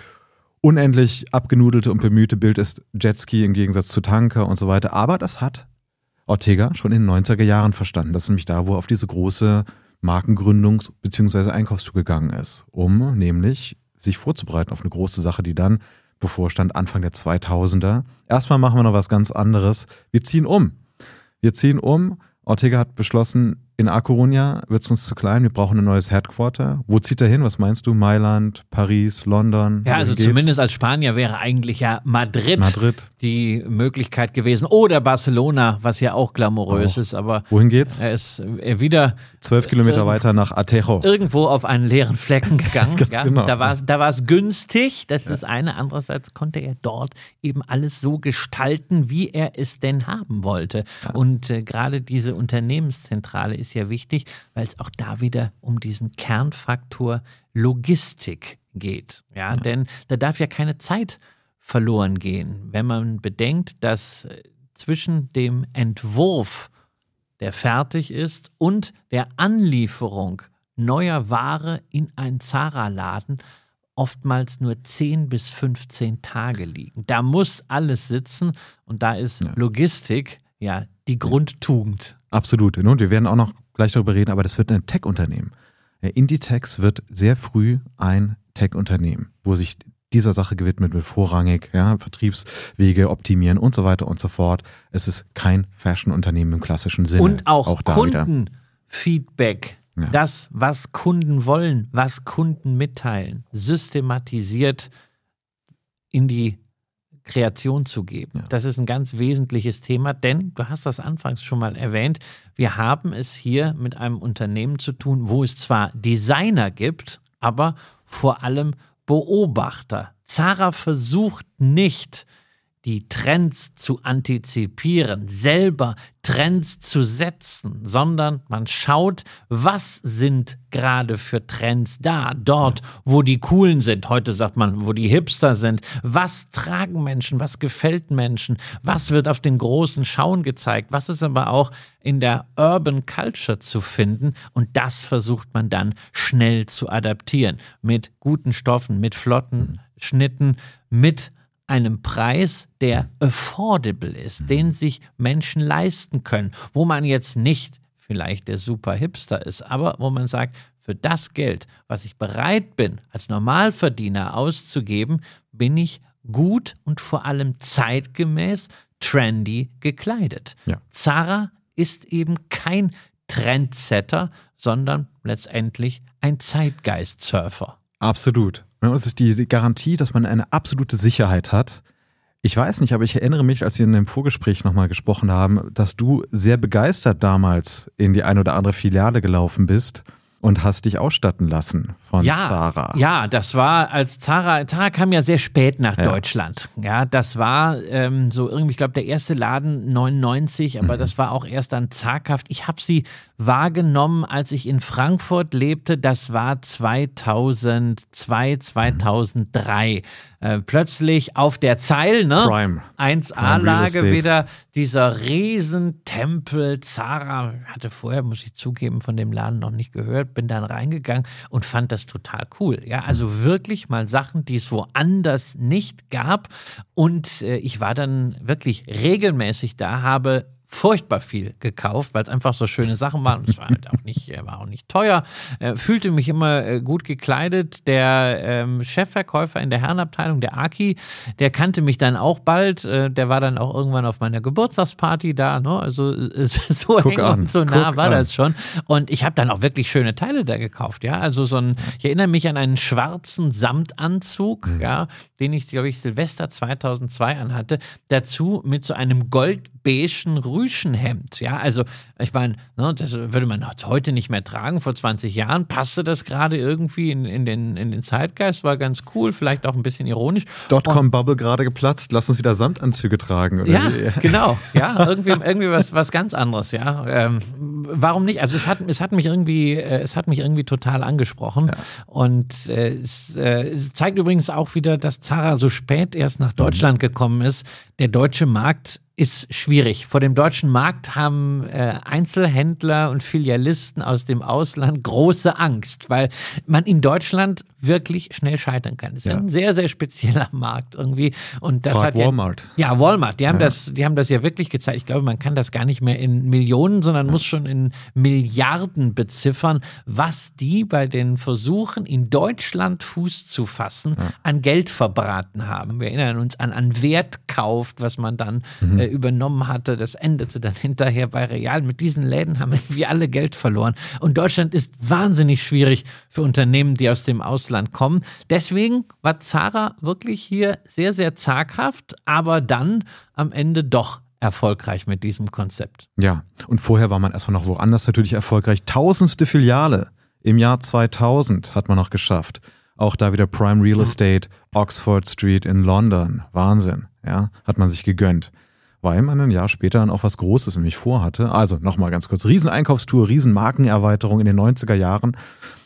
S2: unendlich abgenudelte und bemühte Bild ist Jetski im Gegensatz zu Tanker und so weiter. Aber das hat Ortega schon in den neunziger Jahren verstanden. Das ist nämlich da, wo er auf diese große Markengründungs- bzw. Einkaufstour gegangen ist, um nämlich sich vorzubereiten auf eine große Sache, die dann bevorstand Anfang der zweitausender. Erstmal machen wir noch was ganz anderes. Wir ziehen um. Wir ziehen um. Ortega hat beschlossen, in A Coruña wird es uns zu klein, wir brauchen ein neues Headquarter. Wo zieht er hin? Was meinst du? Mailand, Paris, London?
S1: Ja, also zumindest als Spanier wäre eigentlich ja Madrid,
S2: Madrid
S1: die Möglichkeit gewesen. Oder Barcelona, was ja auch glamourös
S2: oh.
S1: ist. Aber
S2: wohin geht's?
S1: Er ist wieder
S2: zwölf Kilometer äh, weiter nach Atejo.
S1: Irgendwo auf einen leeren Flecken gegangen. ja,
S2: genau.
S1: Da war es da war's günstig, das ja. ist eine. Andererseits konnte er dort eben alles so gestalten, wie er es denn haben wollte. Ja. Und äh, gerade diese Unternehmenszentrale ist ja wichtig, weil es auch da wieder um diesen Kernfaktor Logistik geht. Ja, ja, denn da darf ja keine Zeit verloren gehen, wenn man bedenkt, dass zwischen dem Entwurf, der fertig ist, und der Anlieferung neuer Ware in einen Zara-Laden oftmals nur zehn bis fünfzehn Tage liegen. Da muss alles sitzen und da ist ja. Logistik ja die Grundtugend.
S2: Absolut. Und wir werden auch noch gleich darüber reden, aber das wird ein Tech-Unternehmen. Inditex wird sehr früh ein Tech-Unternehmen, wo sich dieser Sache gewidmet wird, vorrangig, ja, Vertriebswege optimieren und so weiter und so fort. Es ist kein Fashion-Unternehmen im klassischen Sinne.
S1: Und auch, auch Kundenfeedback, ja. das, was Kunden wollen, was Kunden mitteilen, systematisiert in die Kreation zu geben. Ja. Das ist ein ganz wesentliches Thema, denn du hast das anfangs schon mal erwähnt, wir haben es hier mit einem Unternehmen zu tun, wo es zwar Designer gibt, aber vor allem Beobachter. Zara versucht nicht, die Trends zu antizipieren, selber Trends zu setzen, sondern man schaut, was sind gerade für Trends da, dort, wo die Coolen sind. Heute sagt man, wo die Hipster sind. Was tragen Menschen, was gefällt Menschen, was wird auf den großen Schauen gezeigt, was ist aber auch in der Urban Culture zu finden, und das versucht man dann schnell zu adaptieren. Mit guten Stoffen, mit flotten Schnitten, mit einem Preis, der affordable ist, den sich Menschen leisten können, wo man jetzt nicht vielleicht der super Hipster ist, aber wo man sagt, für das Geld, was ich bereit bin, als Normalverdiener auszugeben, bin ich gut und vor allem zeitgemäß trendy gekleidet. Ja. Zara ist eben kein Trendsetter, sondern letztendlich ein Zeitgeist-Surfer.
S2: Absolut. Und es ist die Garantie, dass man eine absolute Sicherheit hat. Ich weiß nicht, aber ich erinnere mich, als wir in dem Vorgespräch nochmal gesprochen haben, dass du sehr begeistert damals in die ein oder andere Filiale gelaufen bist und hast dich ausstatten lassen von
S1: ja,
S2: Zara.
S1: Ja, das war als Zara, Zara kam ja sehr spät nach ja. Deutschland. Ja, das war ähm, so irgendwie, ich glaube, der erste Laden neunundneunzig, aber mhm. das war auch erst dann zaghaft. Ich habe sie wahrgenommen, als ich in Frankfurt lebte. Das war zweitausendzwei, zweitausenddrei. Äh, plötzlich auf der Zeil, ne?
S2: Prime.
S1: eins A-Lage wieder, dieser Riesentempel. Zara hatte vorher, muss ich zugeben, von dem Laden noch nicht gehört, bin dann reingegangen und fand das total cool. Ja, also wirklich mal Sachen, die es woanders nicht gab. Und äh, ich war dann wirklich regelmäßig da, habe furchtbar viel gekauft, weil es einfach so schöne Sachen waren. Und es war halt auch nicht, war auch nicht teuer. Äh, fühlte mich immer äh, gut gekleidet. Der ähm, Chefverkäufer in der Herrenabteilung, der Aki, der kannte mich dann auch bald. Äh, der war dann auch irgendwann auf meiner Geburtstagsparty da. Ne? Also äh, so
S2: Guck
S1: eng
S2: an.
S1: und so nah
S2: Guck
S1: war
S2: an.
S1: das schon. Und ich habe dann auch wirklich schöne Teile da gekauft. Ja, also so ein, ich erinnere mich an einen schwarzen Samtanzug, mhm. ja, den ich, glaube ich, Silvester zweitausendzwei anhatte. Dazu mit so einem goldbeigen Rüschenhemd. Ja, also ich meine, ne, das würde man heute nicht mehr tragen. Vor zwanzig Jahren passte das gerade irgendwie in, in, den, in den Zeitgeist, war ganz cool, vielleicht auch ein bisschen ironisch.
S2: Dotcom-Bubble gerade geplatzt, lass uns wieder Samtanzüge tragen. Oder
S1: ja,
S2: wie?
S1: Genau. Ja, irgendwie, irgendwie was, was ganz anderes. Ja, ähm, warum nicht? Also es hat, es hat mich irgendwie, äh, es hat mich irgendwie total angesprochen. Ja. Und äh, es, äh, es zeigt übrigens auch wieder, dass Zara so spät erst nach Deutschland gekommen ist. Der deutsche Markt ist schwierig. Vor dem deutschen Markt haben äh, Einzelhändler und Filialisten aus dem Ausland große Angst, weil man in Deutschland wirklich schnell scheitern kann. Das ist ja ein sehr, sehr spezieller Markt irgendwie. Und das
S2: Frag
S1: hat ja,
S2: Walmart.
S1: Ja, Walmart. Die haben,
S2: Ja.
S1: das, die haben das ja wirklich gezeigt. Ich glaube, man kann das gar nicht mehr in Millionen, sondern muss schon in Milliarden beziffern, was die bei den Versuchen, in Deutschland Fuß zu fassen, ja. an Geld verbraten haben. Wir erinnern uns an, an Wertkauf, was man dann mhm. äh, übernommen hatte. Das endete dann hinterher bei Real. Mit diesen Läden haben wir alle Geld verloren. Und Deutschland ist wahnsinnig schwierig für Unternehmen, die aus dem Ausland kommen. Deswegen war Zara wirklich hier sehr, sehr zaghaft, aber dann am Ende doch erfolgreich mit diesem Konzept.
S2: Ja, und vorher war man erstmal noch woanders natürlich erfolgreich. Tausendste Filiale im Jahr zweitausend hat man noch geschafft. Auch da wieder Prime Real Estate, Oxford Street in London. Wahnsinn, ja, hat man sich gegönnt. Weil man ein Jahr später dann auch was Großes nämlich vorhatte. Also nochmal ganz kurz, Rieseneinkaufstour, Riesenmarkenerweiterung in den neunziger Jahren.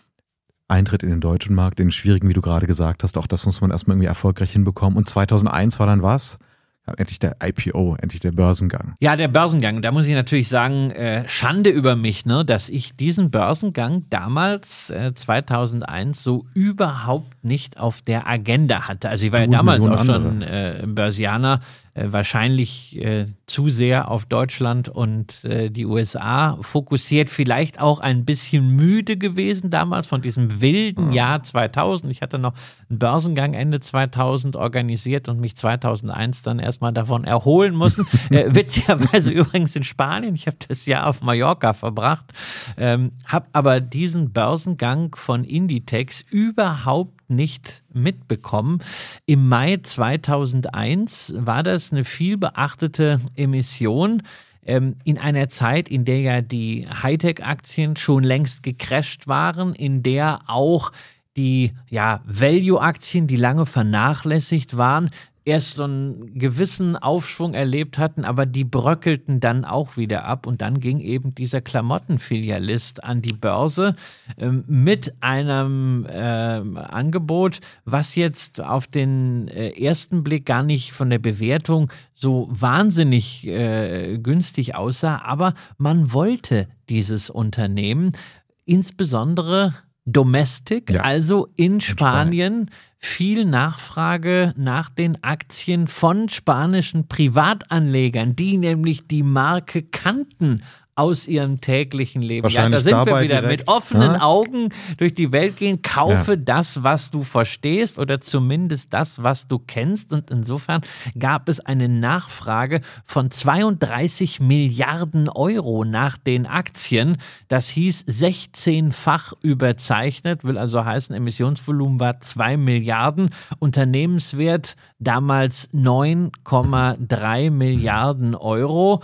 S2: Eintritt in den deutschen Markt, den schwierigen, wie du gerade gesagt hast. Auch das muss man erstmal irgendwie erfolgreich hinbekommen. Und zweitausendeins war dann was? Endlich der I P O, endlich der Börsengang.
S1: Ja, der Börsengang. Da muss ich natürlich sagen, äh, Schande über mich, ne, dass ich diesen Börsengang damals, äh, zweitausendeins, so überhaupt nicht auf der Agenda hatte. Also ich war
S2: Du
S1: ja damals
S2: Millionen
S1: auch schon
S2: andere.
S1: äh, Börsianer, äh, wahrscheinlich äh, zu sehr auf Deutschland und äh, die U S A fokussiert, vielleicht auch ein bisschen müde gewesen damals von diesem wilden ja. Jahr zweitausend. Ich hatte noch einen Börsengang Ende zweitausend organisiert und mich zweitausendeins dann erstmal davon erholen müssen. äh, witzigerweise übrigens in Spanien. Ich habe das Jahr auf Mallorca verbracht, ähm, habe aber diesen Börsengang von Inditex überhaupt nicht mitbekommen. Im Mai zweitausendeins war das eine viel beachtete Emission ähm, in einer Zeit, in der ja die Hightech-Aktien schon längst gecrasht waren, in der auch die ja, Value-Aktien, die lange vernachlässigt waren, erst so einen gewissen Aufschwung erlebt hatten, aber die bröckelten dann auch wieder ab und dann ging eben dieser Klamottenfilialist an die Börse ähm, mit einem äh, Angebot, was jetzt auf den äh, ersten Blick gar nicht von der Bewertung so wahnsinnig äh, günstig aussah, aber man wollte dieses Unternehmen, insbesondere Domestic, ja. also in Spanien, viel Nachfrage nach den Aktien von spanischen Privatanlegern, die nämlich die Marke kannten aus ihrem täglichen Leben. Ja, da sind wir wieder direkt mit offenen ja. Augen durch die Welt gehen. Kaufe ja. das, was du verstehst oder zumindest das, was du kennst. Und insofern gab es eine Nachfrage von zweiunddreißig Milliarden Euro nach den Aktien. Das hieß sechzehnfach überzeichnet, will also heißen, Emissionsvolumen war zwei Milliarden. Unternehmenswert damals neun Komma drei Milliarden Euro.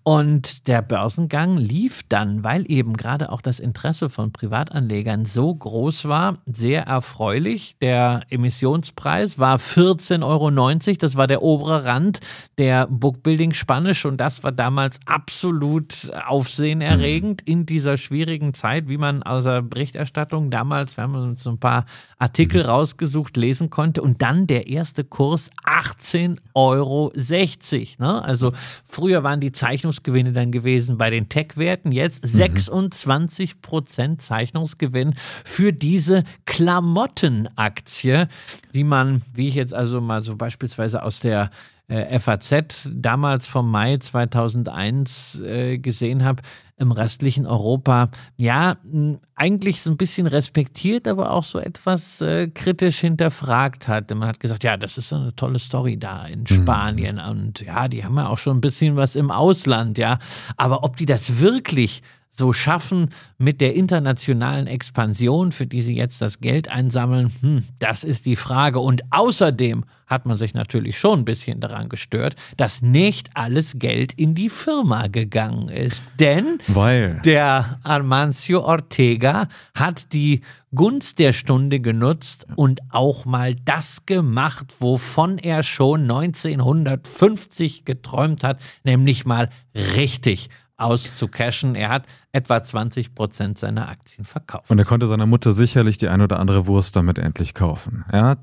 S1: Und der Börsengang lief dann, weil eben gerade auch das Interesse von Privatanlegern so groß war, sehr erfreulich. Der Emissionspreis war vierzehn Euro neunzig, das war der obere Rand der Bookbuilding-Spanne und das war damals absolut aufsehenerregend in dieser schwierigen Zeit, wie man aus der Berichterstattung damals, wir haben uns so ein paar Artikel rausgesucht, lesen konnte und dann der erste Kurs achtzehn Euro sechzig. Ne? Also früher waren die Zeichnungsgewinne dann gewesen bei den Tech-Werten, jetzt sechsundzwanzig Prozent Zeichnungsgewinn für diese Klamottenaktie, die man, wie ich jetzt also mal so beispielsweise aus der äh, F A Z damals vom Mai zweitausendeins äh, gesehen habe, im restlichen Europa, ja, eigentlich so ein bisschen respektiert, aber auch so etwas äh, kritisch hinterfragt hat. Man hat gesagt, ja, das ist so eine tolle Story da in Spanien mhm. und ja, die haben ja auch schon ein bisschen was im Ausland, ja, aber ob die das wirklich so schaffen mit der internationalen Expansion, für die sie jetzt das Geld einsammeln, hm, das ist die Frage. Und außerdem hat man sich natürlich schon ein bisschen daran gestört, dass nicht alles Geld in die Firma gegangen ist. Denn
S2: Weil.
S1: der Amancio Ortega hat die Gunst der Stunde genutzt und auch mal das gemacht, wovon er schon neunzehnhundertfünfzig geträumt hat, nämlich mal richtig auszucashen. Er hat etwa zwanzig Prozent seiner Aktien verkauft.
S2: Und er konnte seiner Mutter sicherlich die ein oder andere Wurst damit endlich kaufen. Ja,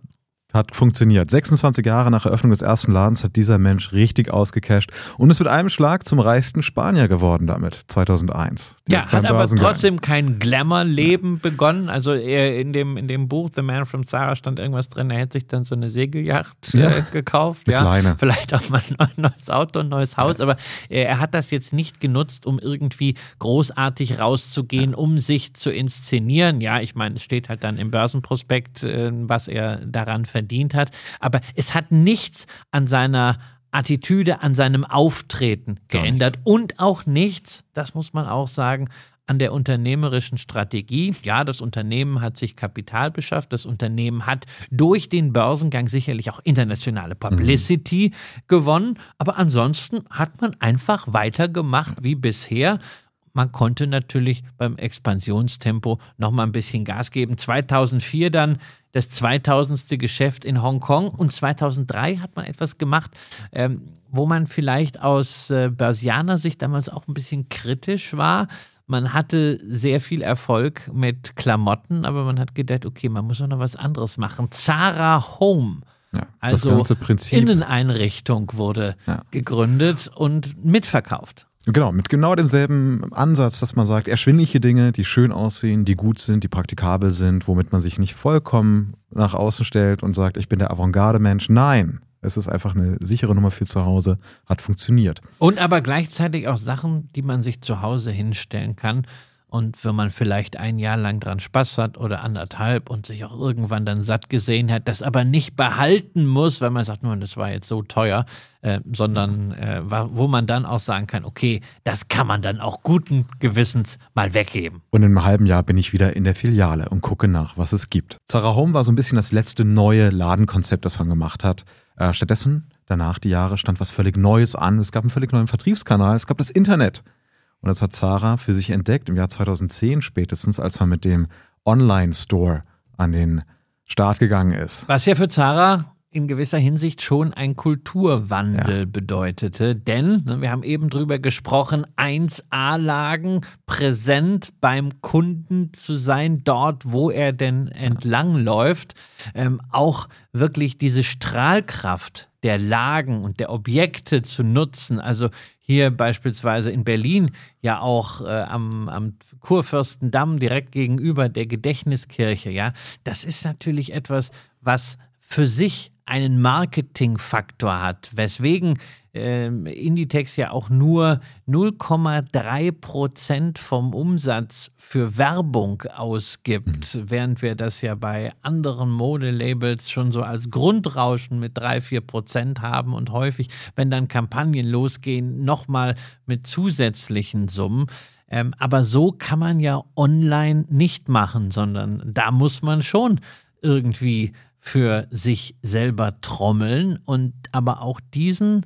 S2: Hat funktioniert. sechsundzwanzig Jahre nach Eröffnung des ersten Ladens hat dieser Mensch richtig ausgecasht und ist mit einem Schlag zum reichsten Spanier geworden damit, zweitausendeins.
S1: Ja, hat aber trotzdem kein Glamour-Leben ja. begonnen. Also er in dem, in dem Buch The Man from Zara stand irgendwas drin, er hätte sich dann so eine Segelyacht ja. äh, gekauft.
S2: Eine
S1: ja.
S2: kleine.
S1: Vielleicht auch mal ein neues Auto, ein neues Haus, ja. aber äh, er hat das jetzt nicht genutzt, um irgendwie großartig rauszugehen, ja. um sich zu inszenieren. Ja, ich meine, es steht halt dann im Börsenprospekt, äh, was er daran verdient. verdient hat, aber es hat nichts an seiner Attitüde, an seinem Auftreten geändert und auch nichts, das muss man auch sagen, an der unternehmerischen Strategie. Ja, das Unternehmen hat sich Kapital beschafft, das Unternehmen hat durch den Börsengang sicherlich auch internationale Publicity mhm. gewonnen, aber ansonsten hat man einfach weitergemacht wie bisher. Man konnte natürlich beim Expansionstempo noch mal ein bisschen Gas geben. zweitausendvier dann das zweitausendste Geschäft in Hongkong und zweitausenddrei hat man etwas gemacht, ähm, wo man vielleicht aus äh, Börsianer-Sicht damals auch ein bisschen kritisch war. Man hatte sehr viel Erfolg mit Klamotten, aber man hat gedacht, okay, man muss auch noch was anderes machen. Zara Home.
S2: Ja,
S1: also
S2: das ganze Prinzip.
S1: Inneneinrichtung wurde ja. gegründet und mitverkauft.
S2: Genau, mit genau demselben Ansatz, dass man sagt, erschwingliche Dinge, die schön aussehen, die gut sind, die praktikabel sind, womit man sich nicht vollkommen nach außen stellt und sagt, ich bin der Avantgarde-Mensch. Nein, es ist einfach eine sichere Nummer für zu Hause, hat funktioniert.
S1: Und aber gleichzeitig auch Sachen, die man sich zu Hause hinstellen kann. Und wenn man vielleicht ein Jahr lang dran Spaß hat oder anderthalb und sich auch irgendwann dann satt gesehen hat, das aber nicht behalten muss, weil man sagt, nun, das war jetzt so teuer, äh, sondern äh, wo man dann auch sagen kann, okay, das kann man dann auch guten Gewissens mal weggeben.
S2: Und in einem halben Jahr bin ich wieder in der Filiale und gucke nach, was es gibt. Zara Home war so ein bisschen das letzte neue Ladenkonzept, das man gemacht hat. Äh, stattdessen, danach die Jahre, stand was völlig Neues an. Es gab einen völlig neuen Vertriebskanal, es gab das Internet. Und das hat Zara für sich entdeckt im Jahr zweitausendzehn spätestens, als man mit dem Online-Store an den Start gegangen ist.
S1: Was ja für Zara in gewisser Hinsicht schon ein Kulturwandel ja. bedeutete. Denn, ne, wir haben eben drüber gesprochen, eins A-Lagen, präsent beim Kunden zu sein, dort, wo er denn entlangläuft. Ähm, auch wirklich diese Strahlkraft der Lagen und der Objekte zu nutzen. Also hier beispielsweise in Berlin ja auch äh, am, am Kurfürstendamm direkt gegenüber der Gedächtniskirche. Ja, das ist natürlich etwas, was für sich einen Marketingfaktor hat, weswegen äh, Inditex ja auch nur null Komma drei Prozent vom Umsatz für Werbung ausgibt, mhm. während wir das ja bei anderen Modelabels schon so als Grundrauschen mit drei, vier Prozent haben und häufig, wenn dann Kampagnen losgehen, nochmal mit zusätzlichen Summen. Ähm, aber so kann man ja online nicht machen, sondern da muss man schon irgendwie für sich selber trommeln und aber auch diesen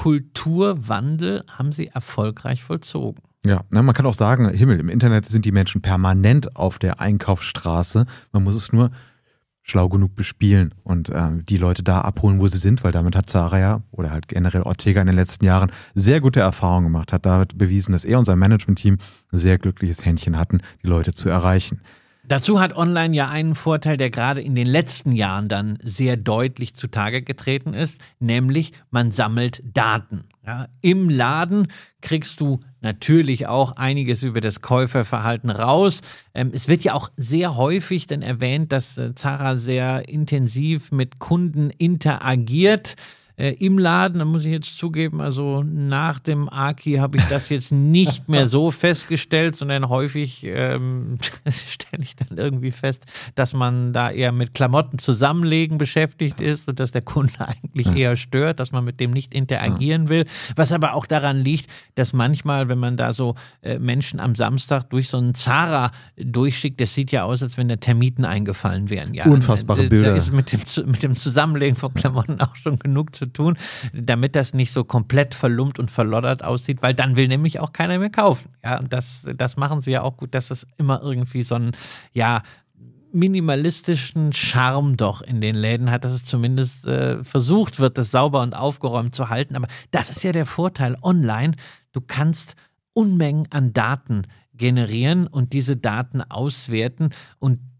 S1: Kulturwandel haben sie erfolgreich vollzogen.
S2: Ja, man kann auch sagen, Himmel, im Internet sind die Menschen permanent auf der Einkaufsstraße. Man muss es nur schlau genug bespielen und äh, die Leute da abholen, wo sie sind, weil damit hat Zara ja oder halt generell Ortega in den letzten Jahren sehr gute Erfahrungen gemacht, hat damit bewiesen, dass er und sein Managementteam ein sehr glückliches Händchen hatten, die Leute zu erreichen.
S1: Dazu hat Online ja einen Vorteil, der gerade in den letzten Jahren dann sehr deutlich zutage getreten ist, nämlich man sammelt Daten. Ja, im Laden kriegst du natürlich auch einiges über das Käuferverhalten raus. Ähm, es wird ja auch sehr häufig dann erwähnt, dass äh, Zara sehr intensiv mit Kunden interagiert. Äh, im Laden, da muss ich jetzt zugeben, also nach dem Aki habe ich das jetzt nicht mehr so festgestellt, sondern häufig ähm, stelle ich dann irgendwie fest, dass man da eher mit Klamotten zusammenlegen beschäftigt ist und dass der Kunde eigentlich ja. eher stört, dass man mit dem nicht interagieren ja. will. Was aber auch daran liegt, dass manchmal, wenn man da so äh, Menschen am Samstag durch so einen Zara durchschickt, das sieht ja aus, als wenn da Termiten eingefallen wären. Ja,
S2: unfassbare Bilder.
S1: Da ist mit dem, mit dem Zusammenlegen von Klamotten auch schon genug zu tun, damit das nicht so komplett verlumpt und verloddert aussieht, weil dann will nämlich auch keiner mehr kaufen. Ja, und das, das machen sie ja auch gut, dass es immer irgendwie so einen, ja, minimalistischen Charme doch in den Läden hat, dass es zumindest äh, versucht wird, das sauber und aufgeräumt zu halten. Aber das ist ja der Vorteil online. Du kannst Unmengen an Daten generieren und diese Daten auswerten und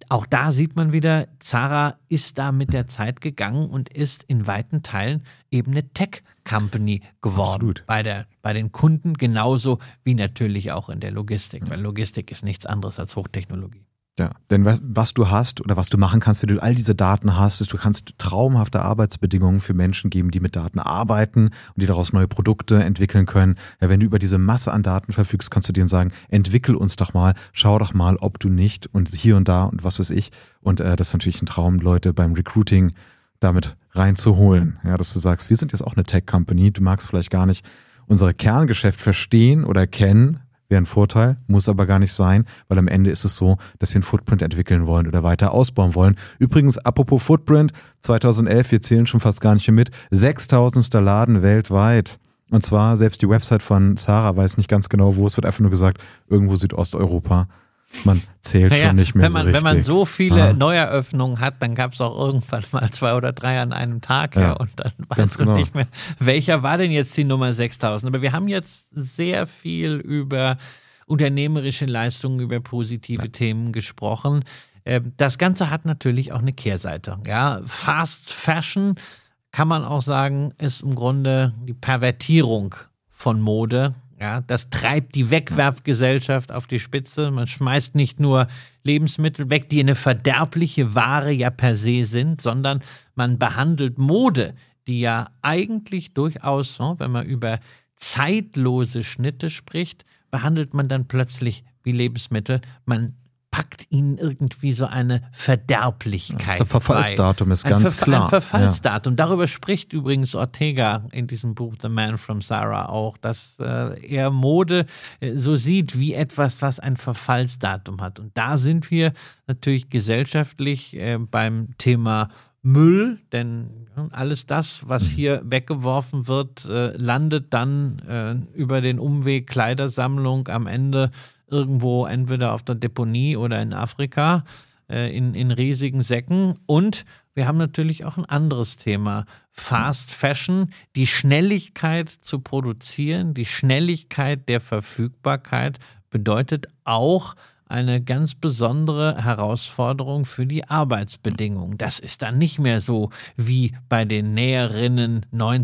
S1: auch da sieht man wieder, Zara ist da mit der Zeit gegangen und ist in weiten Teilen eben eine Tech-Company geworden.
S2: Absolut.
S1: Bei, der, bei den Kunden genauso wie natürlich auch in der Logistik, weil Logistik ist nichts anderes als Hochtechnologie.
S2: Ja, denn was, was du hast oder was du machen kannst, wenn du all diese Daten hast, ist, du kannst traumhafte Arbeitsbedingungen für Menschen geben, die mit Daten arbeiten und die daraus neue Produkte entwickeln können. Ja, wenn du über diese Masse an Daten verfügst, kannst du denen sagen, entwickel uns doch mal, schau doch mal, ob du nicht und hier und da und was weiß ich. Und äh, das ist natürlich ein Traum, Leute beim Recruiting damit reinzuholen. Ja, dass du sagst, wir sind jetzt auch eine Tech-Company, du magst vielleicht gar nicht unser Kerngeschäft verstehen oder kennen, wäre ein Vorteil, muss aber gar nicht sein, weil am Ende ist es so, dass wir einen Footprint entwickeln wollen oder weiter ausbauen wollen. Übrigens, apropos Footprint, zweitausendelf, wir zählen schon fast gar nicht mehr mit, sechstausendster Laden weltweit. Und zwar, selbst die Website von Zara weiß nicht ganz genau, wo, es wird einfach nur gesagt, irgendwo Südosteuropa. Man zählt naja, schon nicht mehr
S1: wenn man,
S2: so richtig.
S1: Wenn man so viele
S2: ah.
S1: Neueröffnungen hat, dann gab es auch irgendwann mal zwei oder drei an einem Tag. Ja, ja, und dann weißt du genau. nicht mehr, welcher war denn jetzt die Nummer sechstausend. Aber wir haben jetzt sehr viel über unternehmerische Leistungen, über positive ja. Themen gesprochen. Das Ganze hat natürlich auch eine Kehrseite. Ja, Fast Fashion, kann man auch sagen, ist im Grunde die Pervertierung von Mode. Ja, das treibt die Wegwerfgesellschaft auf die Spitze. Man schmeißt nicht nur Lebensmittel weg, die eine verderbliche Ware ja per se sind, sondern man behandelt Mode, die ja eigentlich durchaus, wenn man über zeitlose Schnitte spricht, behandelt man dann plötzlich wie Lebensmittel. Man packt ihnen irgendwie so eine Verderblichkeit.
S2: Das Verfallsdatum
S1: bei.
S2: ist ganz
S1: ein Ver-
S2: klar.
S1: Ein Verfallsdatum. Ja. Darüber spricht übrigens Ortega in diesem Buch The Man from Zara auch, dass äh, er Mode äh, so sieht wie etwas, was ein Verfallsdatum hat. Und da sind wir natürlich gesellschaftlich äh, beim Thema Müll, denn alles das, was hier weggeworfen wird, äh, landet dann äh, über den Umweg Kleidersammlung am Ende irgendwo entweder auf der Deponie oder in Afrika äh, in, in riesigen Säcken. Und wir haben natürlich auch ein anderes Thema. Fast Fashion, die Schnelligkeit zu produzieren, die Schnelligkeit der Verfügbarkeit bedeutet auch eine ganz besondere Herausforderung für die Arbeitsbedingungen. Das ist dann nicht mehr so wie bei den Näherinnen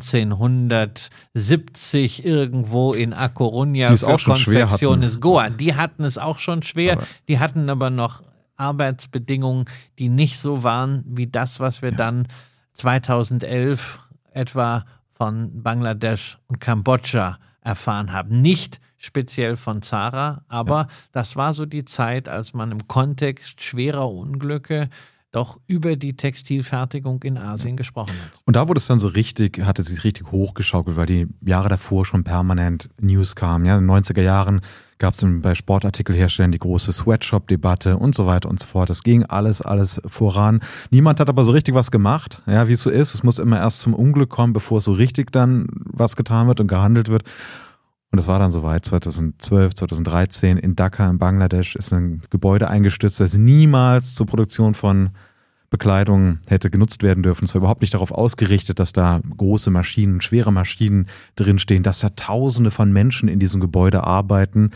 S1: neunzehnhundertsiebzig irgendwo in A Coruña
S2: die es auch schon schwer hatten.
S1: Goa. Die hatten es auch schon schwer, aber die hatten aber noch Arbeitsbedingungen, die nicht so waren wie das, was wir ja. dann zweitausendelf etwa von Bangladesch und Kambodscha erfahren haben. Nicht speziell von Zara, aber ja. das war so die Zeit, als man im Kontext schwerer Unglücke doch über die Textilfertigung in Asien gesprochen hat.
S2: Und da wurde es dann so richtig, hatte es sich richtig hochgeschaukelt, weil die Jahre davor schon permanent News kamen. Ja, in den neunziger Jahren gab es bei Sportartikelherstellern die große Sweatshop-Debatte und so weiter und so fort. Es ging alles, alles voran. Niemand hat aber so richtig was gemacht, ja, wie es so ist. Es muss immer erst zum Unglück kommen, bevor es so richtig dann was getan wird und gehandelt wird. Und es war dann soweit, zweitausendzwölf, zweitausenddreizehn in Dhaka in Bangladesch ist ein Gebäude eingestürzt, das niemals zur Produktion von Bekleidung hätte genutzt werden dürfen. Es war überhaupt nicht darauf ausgerichtet, dass da große Maschinen, schwere Maschinen drinstehen, dass da Tausende von Menschen in diesem Gebäude arbeiten.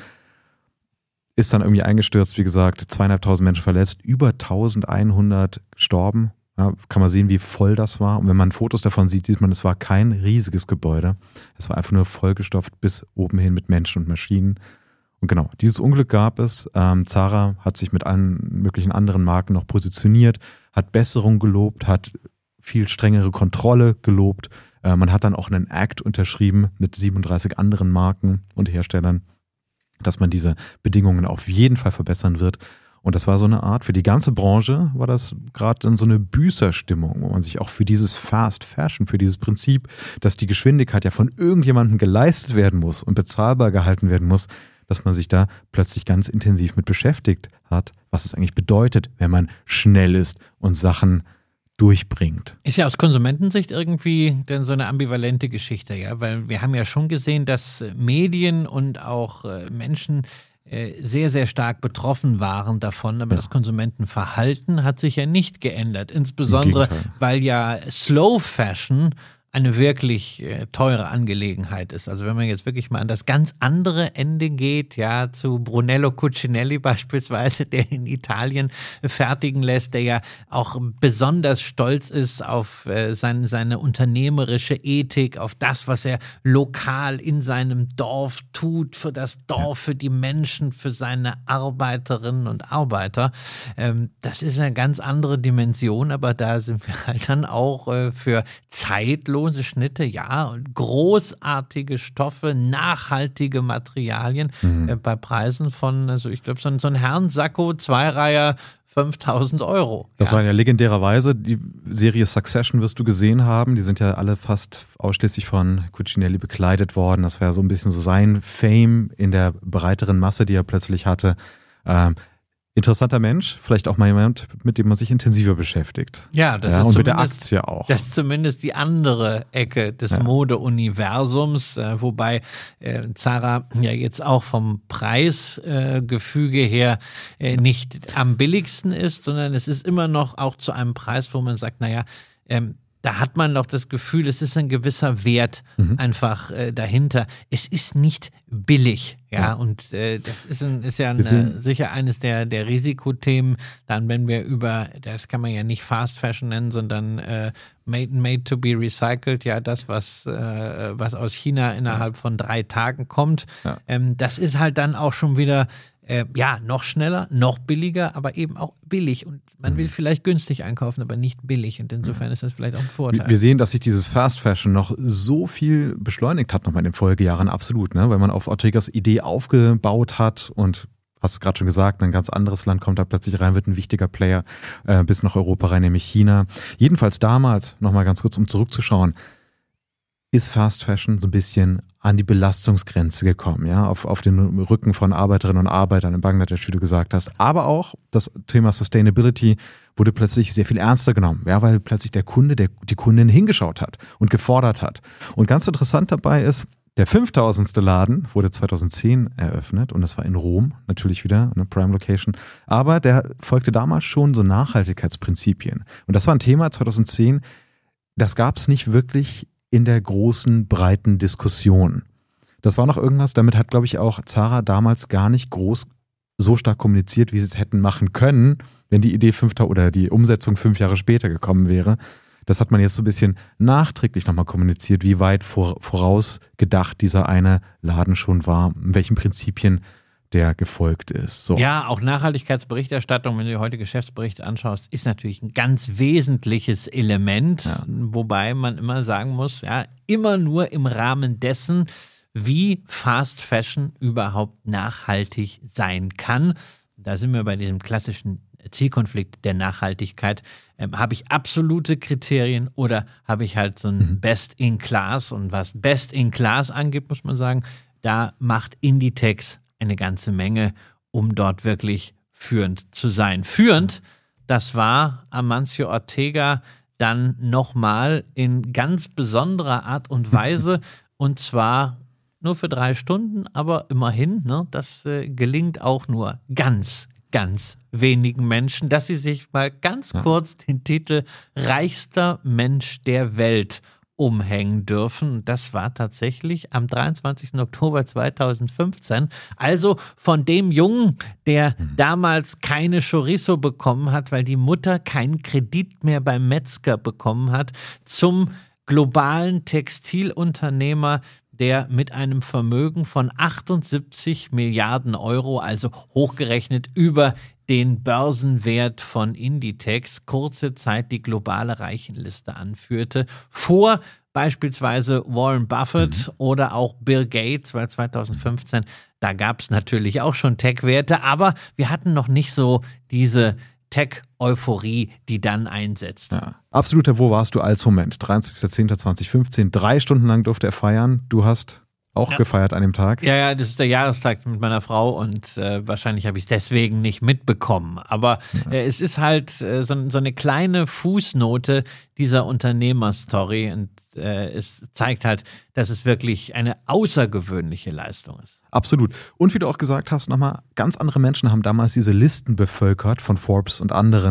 S2: Ist dann irgendwie eingestürzt, wie gesagt, zweieinhalbtausend Menschen verletzt, über elfhundert gestorben. Ja, kann man sehen, wie voll das war. Und wenn man Fotos davon sieht, sieht man, es war kein riesiges Gebäude. Es war einfach nur vollgestopft bis oben hin mit Menschen und Maschinen. Und genau, dieses Unglück gab es. Ähm, Zara hat sich mit allen möglichen anderen Marken noch positioniert, hat Besserung gelobt, hat viel strengere Kontrolle gelobt. Äh, man hat dann auch einen Act unterschrieben mit siebenunddreißig anderen Marken und Herstellern, dass man diese Bedingungen auf jeden Fall verbessern wird. Und das war so eine Art, für die ganze Branche war das gerade dann so eine Büßerstimmung, wo man sich auch für dieses Fast Fashion, für dieses Prinzip, dass die Geschwindigkeit ja von irgendjemandem geleistet werden muss und bezahlbar gehalten werden muss, dass man sich da plötzlich ganz intensiv mit beschäftigt hat, was es eigentlich bedeutet, wenn man schnell ist und Sachen durchbringt. Ist
S1: ja aus Konsumentensicht irgendwie denn so eine ambivalente Geschichte, ja, weil wir haben ja schon gesehen, dass Medien und auch Menschen sehr, sehr stark betroffen waren davon, aber ja. das Konsumentenverhalten hat sich ja nicht geändert. Insbesondere, weil ja Slow Fashion eine wirklich äh, teure Angelegenheit ist. Also wenn man jetzt wirklich mal an das ganz andere Ende geht, ja, zu Brunello Cucinelli beispielsweise, der in Italien fertigen lässt, der ja auch besonders stolz ist auf äh, sein, seine unternehmerische Ethik, auf das, was er lokal in seinem Dorf tut, für das Dorf, für die Menschen, für seine Arbeiterinnen und Arbeiter. Ähm, das ist eine ganz andere Dimension, aber da sind wir halt dann auch äh, für zeitlose Schnitte, ja, und großartige Stoffe, nachhaltige Materialien mhm. äh, bei Preisen von, also ich glaube, so, so ein Herrensacko, Zweireiher, fünftausend Euro.
S2: Das
S1: ja.
S2: war ja legendärerweise, die Serie Succession wirst du gesehen haben, die sind ja alle fast ausschließlich von Cucinelli bekleidet worden. Das war ja so ein bisschen so sein Fame in der breiteren Masse, die er plötzlich hatte. Ähm, Interessanter Mensch, vielleicht auch mal jemand, mit dem man sich intensiver beschäftigt.
S1: Ja, das
S2: ja,
S1: ist
S2: und mit der Aktie auch.
S1: Das ist zumindest die andere Ecke des ja. Mode-Universums, äh, wobei äh, Zara ja jetzt auch vom Preisgefüge äh, her äh, nicht am billigsten ist, sondern es ist immer noch auch zu einem Preis, wo man sagt, naja, ähm, da hat man doch das Gefühl, es ist ein gewisser Wert mhm. einfach äh, dahinter. Es ist nicht billig, ja, ja. und äh, das ist, ein, ist ja eine, sicher eines der, der Risikothemen. Dann, wenn wir über, das kann man ja nicht Fast Fashion nennen, sondern äh, made, made to be recycled, ja, das, was, äh, was aus China innerhalb von drei Tagen kommt, ja. ähm, das ist halt dann auch schon wieder Äh, ja, noch schneller, noch billiger, aber eben auch billig. Und man will vielleicht günstig einkaufen, aber nicht billig. Und insofern ist das vielleicht auch ein Vorteil.
S2: Wir sehen, dass sich dieses Fast Fashion noch so viel beschleunigt hat, nochmal in den Folgejahren, absolut, ne? Weil man auf Ortegas Idee aufgebaut hat und hast du gerade schon gesagt, ein ganz anderes Land kommt da plötzlich rein, wird ein wichtiger Player äh, bis nach Europa rein, nämlich China. Jedenfalls damals, nochmal ganz kurz, um zurückzuschauen, ist Fast Fashion so ein bisschen an die Belastungsgrenze gekommen, ja, auf, auf den Rücken von Arbeiterinnen und Arbeitern in Bangladesch, wie du gesagt hast. Aber auch das Thema Sustainability wurde plötzlich sehr viel ernster genommen, ja, weil plötzlich der Kunde, der, die Kundin hingeschaut hat und gefordert hat. Und ganz interessant dabei ist, der fünftausendste Laden wurde zweitausendzehn eröffnet und das war in Rom, natürlich wieder eine Prime Location. Aber der folgte damals schon so Nachhaltigkeitsprinzipien. Und das war ein Thema zweitausendzehn, das gab es nicht wirklich in der großen, breiten Diskussion. Das war noch irgendwas, damit hat, glaube ich, auch Zara damals gar nicht groß so stark kommuniziert, wie sie es hätten machen können, wenn die Idee fünf oder die Umsetzung fünf Jahre später gekommen wäre. Das hat man jetzt so ein bisschen nachträglich nochmal kommuniziert, wie weit vor, vorausgedacht dieser eine Laden schon war, in welchen Prinzipien der gefolgt ist. So.
S1: Ja, auch Nachhaltigkeitsberichterstattung, wenn du dir heute Geschäftsberichte anschaust, ist natürlich ein ganz wesentliches Element, ja. Wobei man immer sagen muss, ja, immer nur im Rahmen dessen, wie Fast Fashion überhaupt nachhaltig sein kann. Da sind wir bei diesem klassischen Zielkonflikt der Nachhaltigkeit. Ähm, habe ich absolute Kriterien oder habe ich halt so ein mhm. Best in Class? Und was Best in Class angeht, muss man sagen, da macht Inditex eine ganze Menge, um dort wirklich führend zu sein. Führend, das war Amancio Ortega dann nochmal in ganz besonderer Art und Weise und zwar nur für drei Stunden, aber immerhin, ne, das äh, gelingt auch nur ganz, ganz wenigen Menschen, dass sie sich mal ganz ja. kurz den Titel reichster Mensch der Welt umhängen dürfen. Das war tatsächlich am dreiundzwanzigsten Oktober zweitausendfünfzehn. Also von dem Jungen, der mhm. damals keine Chorizo bekommen hat, weil die Mutter keinen Kredit mehr beim Metzger bekommen hat, zum globalen Textilunternehmer, der mit einem Vermögen von achtundsiebzig Milliarden Euro, also hochgerechnet über den Börsenwert von Inditex, kurze Zeit die globale Reichenliste anführte, vor beispielsweise Warren Buffett mhm. oder auch Bill Gates, weil zweitausendfünfzehn, da gab es natürlich auch schon Tech-Werte, aber wir hatten noch nicht so diese Tech-Euphorie, die dann einsetzt.
S2: Ja. Absoluter, wo warst du als Moment? dreiundzwanzigster zehnter zweitausendfünfzehn, drei Stunden lang durfte er feiern. Du hast auch ja. gefeiert an dem Tag?
S1: Ja, ja, das ist der Jahrestag mit meiner Frau und äh, wahrscheinlich habe ich es deswegen nicht mitbekommen. Aber ja. äh, es ist halt äh, so, so eine kleine Fußnote dieser Unternehmerstory und äh, es zeigt halt, dass es wirklich eine außergewöhnliche Leistung ist.
S2: Absolut. Und wie du auch gesagt hast, nochmal, ganz andere Menschen haben damals diese Listen bevölkert von Forbes und anderen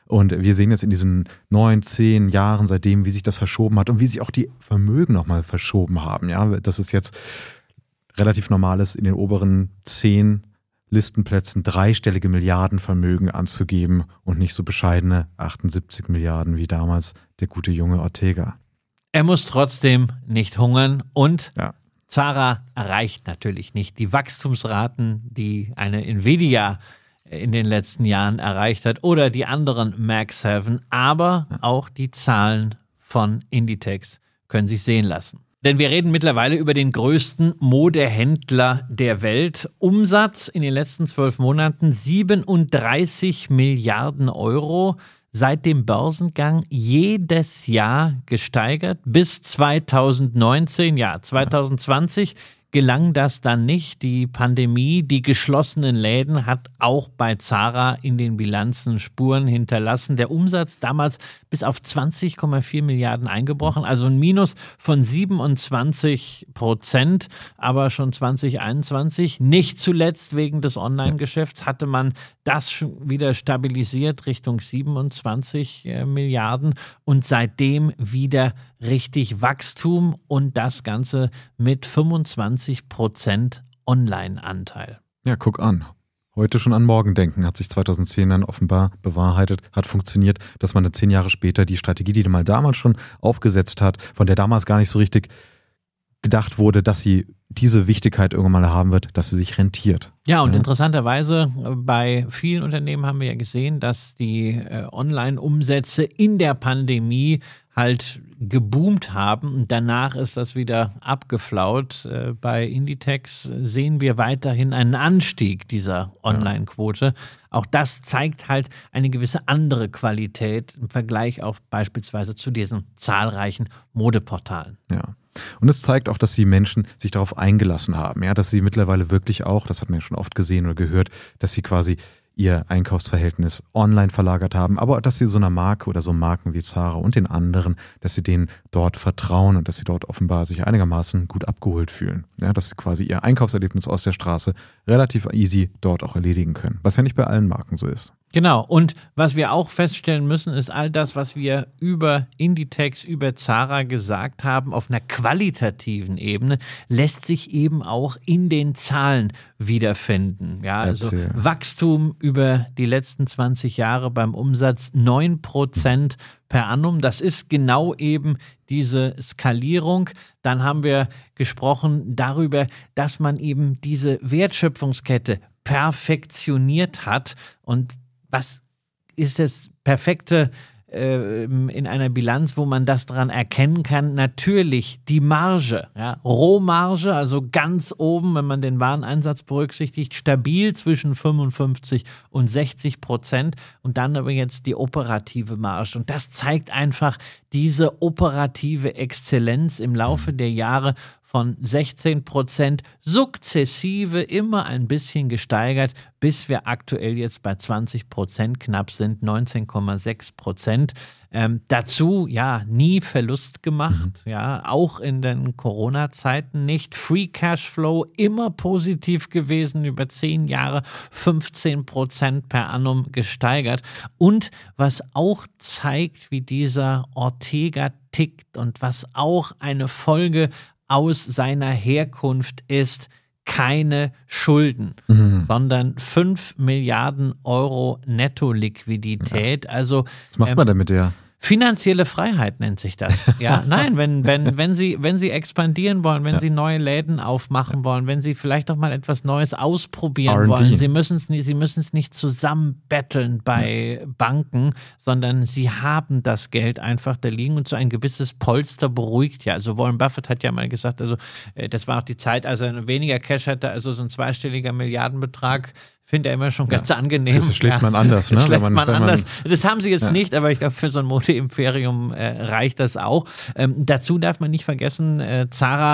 S2: Und wir sehen jetzt in diesen neun, zehn Jahren seitdem, wie sich das verschoben hat und wie sich auch die Vermögen nochmal verschoben haben. Ja, das ist jetzt relativ normal ist, in den oberen zehn Listenplätzen dreistellige Milliardenvermögen anzugeben und nicht so bescheidene achtundsiebzig Milliarden wie damals der gute junge Ortega.
S1: Er muss trotzdem nicht hungern und
S2: ja.
S1: Zara erreicht natürlich nicht die Wachstumsraten, die eine Nvidia in den letzten Jahren erreicht hat oder die anderen Mag sieben, aber ja. auch die Zahlen von Inditex können sich sehen lassen. Denn wir reden mittlerweile über den größten Modehändler der Welt. Umsatz in den letzten zwölf Monaten siebenunddreißig Milliarden Euro. Seit dem Börsengang jedes Jahr gesteigert bis zweitausendneunzehn, ja zweitausendzwanzig gelang das dann nicht. Die Pandemie, die geschlossenen Läden hat auch bei Zara in den Bilanzen Spuren hinterlassen. Der Umsatz damals bis auf zwanzig Komma vier Milliarden eingebrochen, also ein Minus von siebenundzwanzig Prozent, aber schon zwanzig einundzwanzig. Nicht zuletzt wegen des Online-Geschäfts hatte man das schon wieder stabilisiert Richtung siebenundzwanzig äh, Milliarden und seitdem wieder richtig Wachstum und das Ganze mit fünfundzwanzig Prozent Online-Anteil.
S2: Ja, guck an. Heute schon an morgen denken, hat sich zweitausendzehn dann offenbar bewahrheitet, hat funktioniert, dass man dann zehn Jahre später die Strategie, die man damals schon aufgesetzt hat, von der damals gar nicht so richtig gedacht wurde, dass sie diese Wichtigkeit irgendwann mal haben wird, dass sie sich rentiert.
S1: Ja, und ja. interessanterweise bei vielen Unternehmen haben wir ja gesehen, dass die äh, Online-Umsätze in der Pandemie halt geboomt haben und danach ist das wieder abgeflaut. Äh, bei Inditex sehen wir weiterhin einen Anstieg dieser Online-Quote. Ja. Auch das zeigt halt eine gewisse andere Qualität im Vergleich auch beispielsweise zu diesen zahlreichen Modeportalen.
S2: Ja. Und es zeigt auch, dass die Menschen sich darauf eingelassen haben, ja, dass sie mittlerweile wirklich auch, das hat man ja schon oft gesehen oder gehört, dass sie quasi ihr Einkaufsverhältnis online verlagert haben, aber dass sie so einer Marke oder so Marken wie Zara und den anderen, dass sie denen dort vertrauen und dass sie dort offenbar sich einigermaßen gut abgeholt fühlen. Ja, dass sie quasi ihr Einkaufserlebnis aus der Straße relativ easy dort auch erledigen können, was ja nicht bei allen Marken so ist.
S1: Genau, und was wir auch feststellen müssen, ist all das, was wir über Inditex, über Zara gesagt haben, auf einer qualitativen Ebene, lässt sich eben auch in den Zahlen wiederfinden. Ja, also Erzähl. Wachstum über die letzten zwanzig Jahre beim Umsatz neun Prozent per annum. Das ist genau eben diese Skalierung. Dann haben wir gesprochen darüber, dass man eben diese Wertschöpfungskette perfektioniert hat. Und was ist das perfekte äh, in einer Bilanz, wo man das dran erkennen kann? Natürlich die Marge, ja, Rohmarge, also ganz oben, wenn man den Wareneinsatz berücksichtigt, stabil zwischen fünfundfünfzig und sechzig Prozent und dann aber jetzt die operative Marge. Und das zeigt einfach diese operative Exzellenz im Laufe der Jahre von sechzehn Prozent sukzessive immer ein bisschen gesteigert, bis wir aktuell jetzt bei zwanzig Prozent knapp sind, neunzehn Komma sechs Prozent. Ähm, dazu, ja, nie Verlust gemacht, mhm. ja, auch in den Corona-Zeiten nicht. Free Cashflow immer positiv gewesen, über zehn Jahre fünfzehn Prozent per annum gesteigert. Und was auch zeigt, wie dieser Ortega tickt und was auch eine Folge aus seiner Herkunft ist, keine Schulden, mhm. sondern fünf Milliarden Euro Netto-Liquidität. Ja. Also,
S2: was macht man denn mit der?
S1: Finanzielle Freiheit nennt sich das. Ja, nein, wenn, wenn, wenn Sie, wenn Sie expandieren wollen, wenn ja. Sie neue Läden aufmachen ja. wollen, wenn Sie vielleicht auch mal etwas Neues ausprobieren R and D wollen, Sie müssen es nicht, Sie müssen es nicht zusammenbetteln bei ja. Banken, sondern Sie haben das Geld einfach da liegen und so ein gewisses Polster beruhigt ja. Also Warren Buffett hat ja mal gesagt, also das war auch die Zeit, als er weniger Cash hatte, also so ein zweistelliger Milliardenbetrag. Finde er immer schon ganz ja. angenehm.
S2: Das schläft man anders, ne?
S1: Schläft
S2: man,
S1: man anders.
S2: Man,
S1: das haben sie jetzt
S2: ja.
S1: nicht, aber ich glaube, für so ein Mode-Imperium äh, reicht das auch. Ähm, dazu darf man nicht vergessen, äh, Zara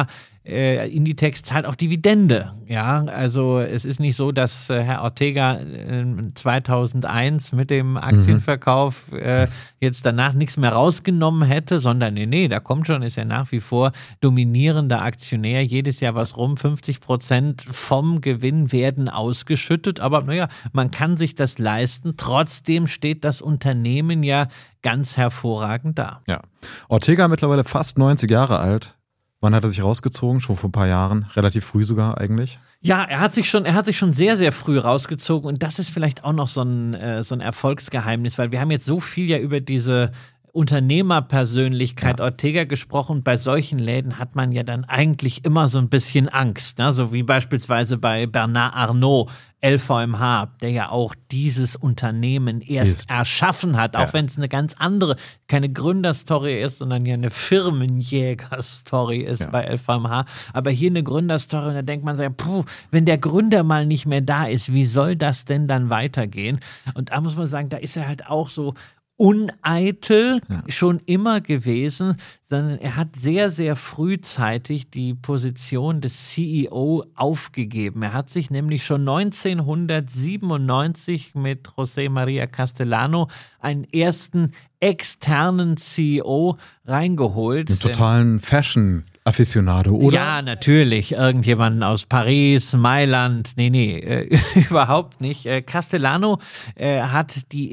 S1: äh, Inditex zahlt auch Dividende. Ja, also es ist nicht so, dass äh, Herr Ortega äh, zweitausendeins mit dem Aktienverkauf äh, jetzt danach nichts mehr rausgenommen hätte, sondern nee, nee, da kommt schon, ist ja nach wie vor dominierender Aktionär. Jedes Jahr was rum, fünfzig Prozent vom Gewinn werden ausgeschüttet. Aber naja, man kann sich das leisten. Trotzdem steht das Unternehmen ja ganz hervorragend da.
S2: Ja. Ortega mittlerweile fast neunzig Jahre alt. Wann hat er sich rausgezogen? Schon vor ein paar Jahren, relativ früh sogar eigentlich.
S1: Ja, er hat sich schon, er hat sich schon sehr, sehr früh rausgezogen und das ist vielleicht auch noch so ein, äh, so ein Erfolgsgeheimnis, weil wir haben jetzt so viel ja über diese Unternehmerpersönlichkeit ja. Ortega gesprochen. Bei solchen Läden hat man ja dann eigentlich immer so ein bisschen Angst, ne? So wie beispielsweise bei Bernard Arnault, L V M H, der ja auch dieses Unternehmen erst ist. erschaffen hat, auch ja. wenn es eine ganz andere, keine Gründerstory ist, sondern ja eine Firmenjägerstory ist ja. bei L V M H. Aber hier eine Gründerstory und da denkt man sich, puh, wenn der Gründer mal nicht mehr da ist, wie soll das denn dann weitergehen? Und da muss man sagen, da ist er halt auch so uneitel ja. schon immer gewesen, sondern er hat sehr, sehr frühzeitig die Position des C E O aufgegeben. Er hat sich nämlich schon neunzehnhundertsiebenundneunzig mit José María Castellano einen ersten externen C E O reingeholt.
S2: Einen totalen Fashion Aficionado, oder?
S1: Ja, natürlich. Irgendjemanden aus Paris, Mailand. Nee, nee, äh, überhaupt nicht. Äh, Castellano äh, hat die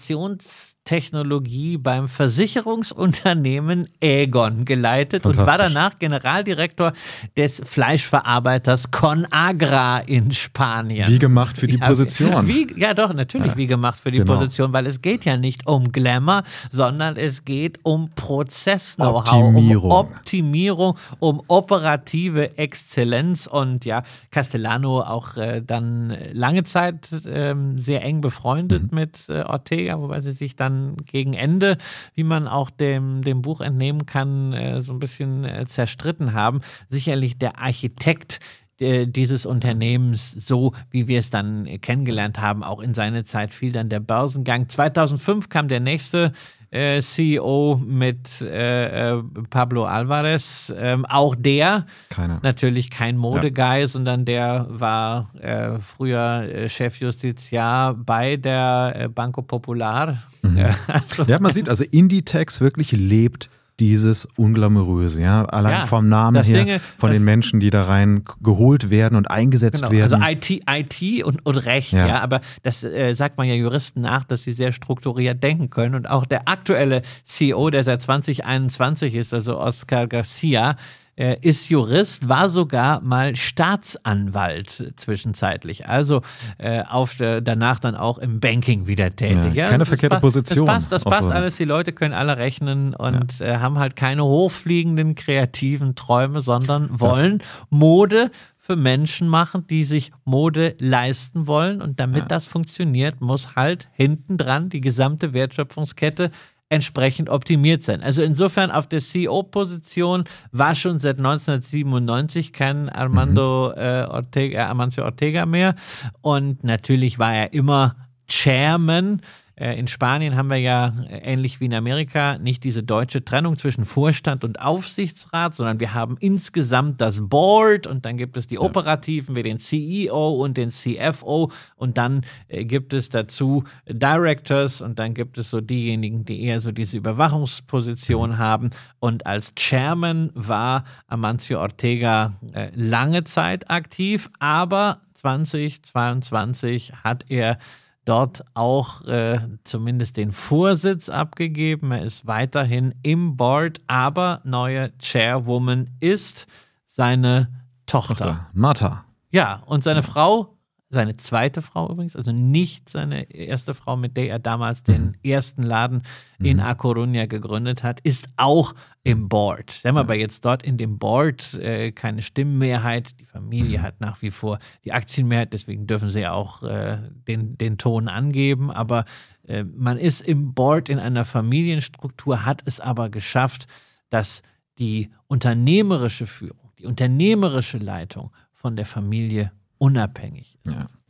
S1: Informationstechnologie beim Versicherungsunternehmen Aegon geleitet und war danach Generaldirektor des Fleischverarbeiters Conagra in Spanien.
S2: Wie gemacht für die
S1: ja,
S2: Position.
S1: Wie, ja, doch, natürlich ja. wie gemacht für die genau. Position, weil es geht ja nicht um Glamour, sondern es geht um Prozess-Know-how,
S2: Optimierung.
S1: um Optimierung, um operative Exzellenz und ja, Castellano auch äh, dann lange Zeit ähm, sehr eng befreundet mhm. mit äh, Ortega, wobei sie sich dann gegen Ende, wie man auch dem, dem Buch entnehmen kann, äh, so ein bisschen äh, zerstritten haben. Sicherlich der Architekt äh, dieses Unternehmens, so wie wir es dann äh, kennengelernt haben, auch in seine Zeit fiel dann der Börsengang. zweitausendfünf kam der nächste Äh, C E O mit äh, äh, Pablo Alvarez, ähm, auch der,
S2: Keine.
S1: natürlich kein Modeguy, ja. sondern der war äh, früher äh, Chefjustiziar bei der äh, Banco Popular.
S2: Mhm. Äh, also, ja, man sieht, also Inditex wirklich lebt dieses Unglamouröse, ja, allein ja, vom Namen her, Dinge, von den Menschen, die da rein geholt werden und eingesetzt genau, werden.
S1: Also I T, I T und, und Recht, ja, ja aber das äh, sagt man ja Juristen nach, dass sie sehr strukturiert denken können und auch der aktuelle C E O, der seit zwanzig einundzwanzig ist, also Oscar Garcia, äh, ist Jurist, war sogar mal Staatsanwalt zwischenzeitlich, also äh, auf der, danach dann auch im Banking wieder tätig.
S2: Ja,
S1: ja,
S2: keine verkehrte
S1: passt,
S2: Position.
S1: Das passt, das passt
S2: so.
S1: alles, die Leute können alle rechnen und
S2: ja.
S1: äh, haben halt keine hochfliegenden, kreativen Träume, sondern wollen Mode für Menschen machen, die sich Mode leisten wollen und damit ja. das funktioniert, muss halt hinten dran die gesamte Wertschöpfungskette entsprechend optimiert sein. Also insofern auf der C E O-Position war schon seit neunzehnhundertsiebenundneunzig kein Armando mhm. äh, Ortega, äh, Amancio Ortega mehr und natürlich war er immer Chairman. In Spanien haben wir ja, ähnlich wie in Amerika, nicht diese deutsche Trennung zwischen Vorstand und Aufsichtsrat, sondern wir haben insgesamt das Board und dann gibt es die ja. Operativen wie den C E O und den C F O und dann äh, gibt es dazu Directors und dann gibt es so diejenigen, die eher so diese Überwachungsposition mhm. haben und als Chairman war Amancio Ortega äh, lange Zeit aktiv, aber zweitausendzweiundzwanzig hat er dort auch äh, zumindest den Vorsitz abgegeben. Er ist weiterhin im Board, aber neue Chairwoman ist seine Tochter.
S2: Tochter. Martha.
S1: Ja, und seine ja. Frau, seine zweite Frau übrigens, also nicht seine erste Frau, mit der er damals mhm. den ersten Laden mhm. in A Coruña gegründet hat, ist auch im Board. Sie haben ja. aber jetzt dort in dem Board äh, keine Stimmenmehrheit. Die Familie mhm. hat nach wie vor die Aktienmehrheit, deswegen dürfen sie auch äh, den, den Ton angeben. Aber äh, man ist im Board in einer Familienstruktur, hat es aber geschafft, dass die unternehmerische Führung, die unternehmerische Leitung von der Familie unabhängig ist.
S2: Ja.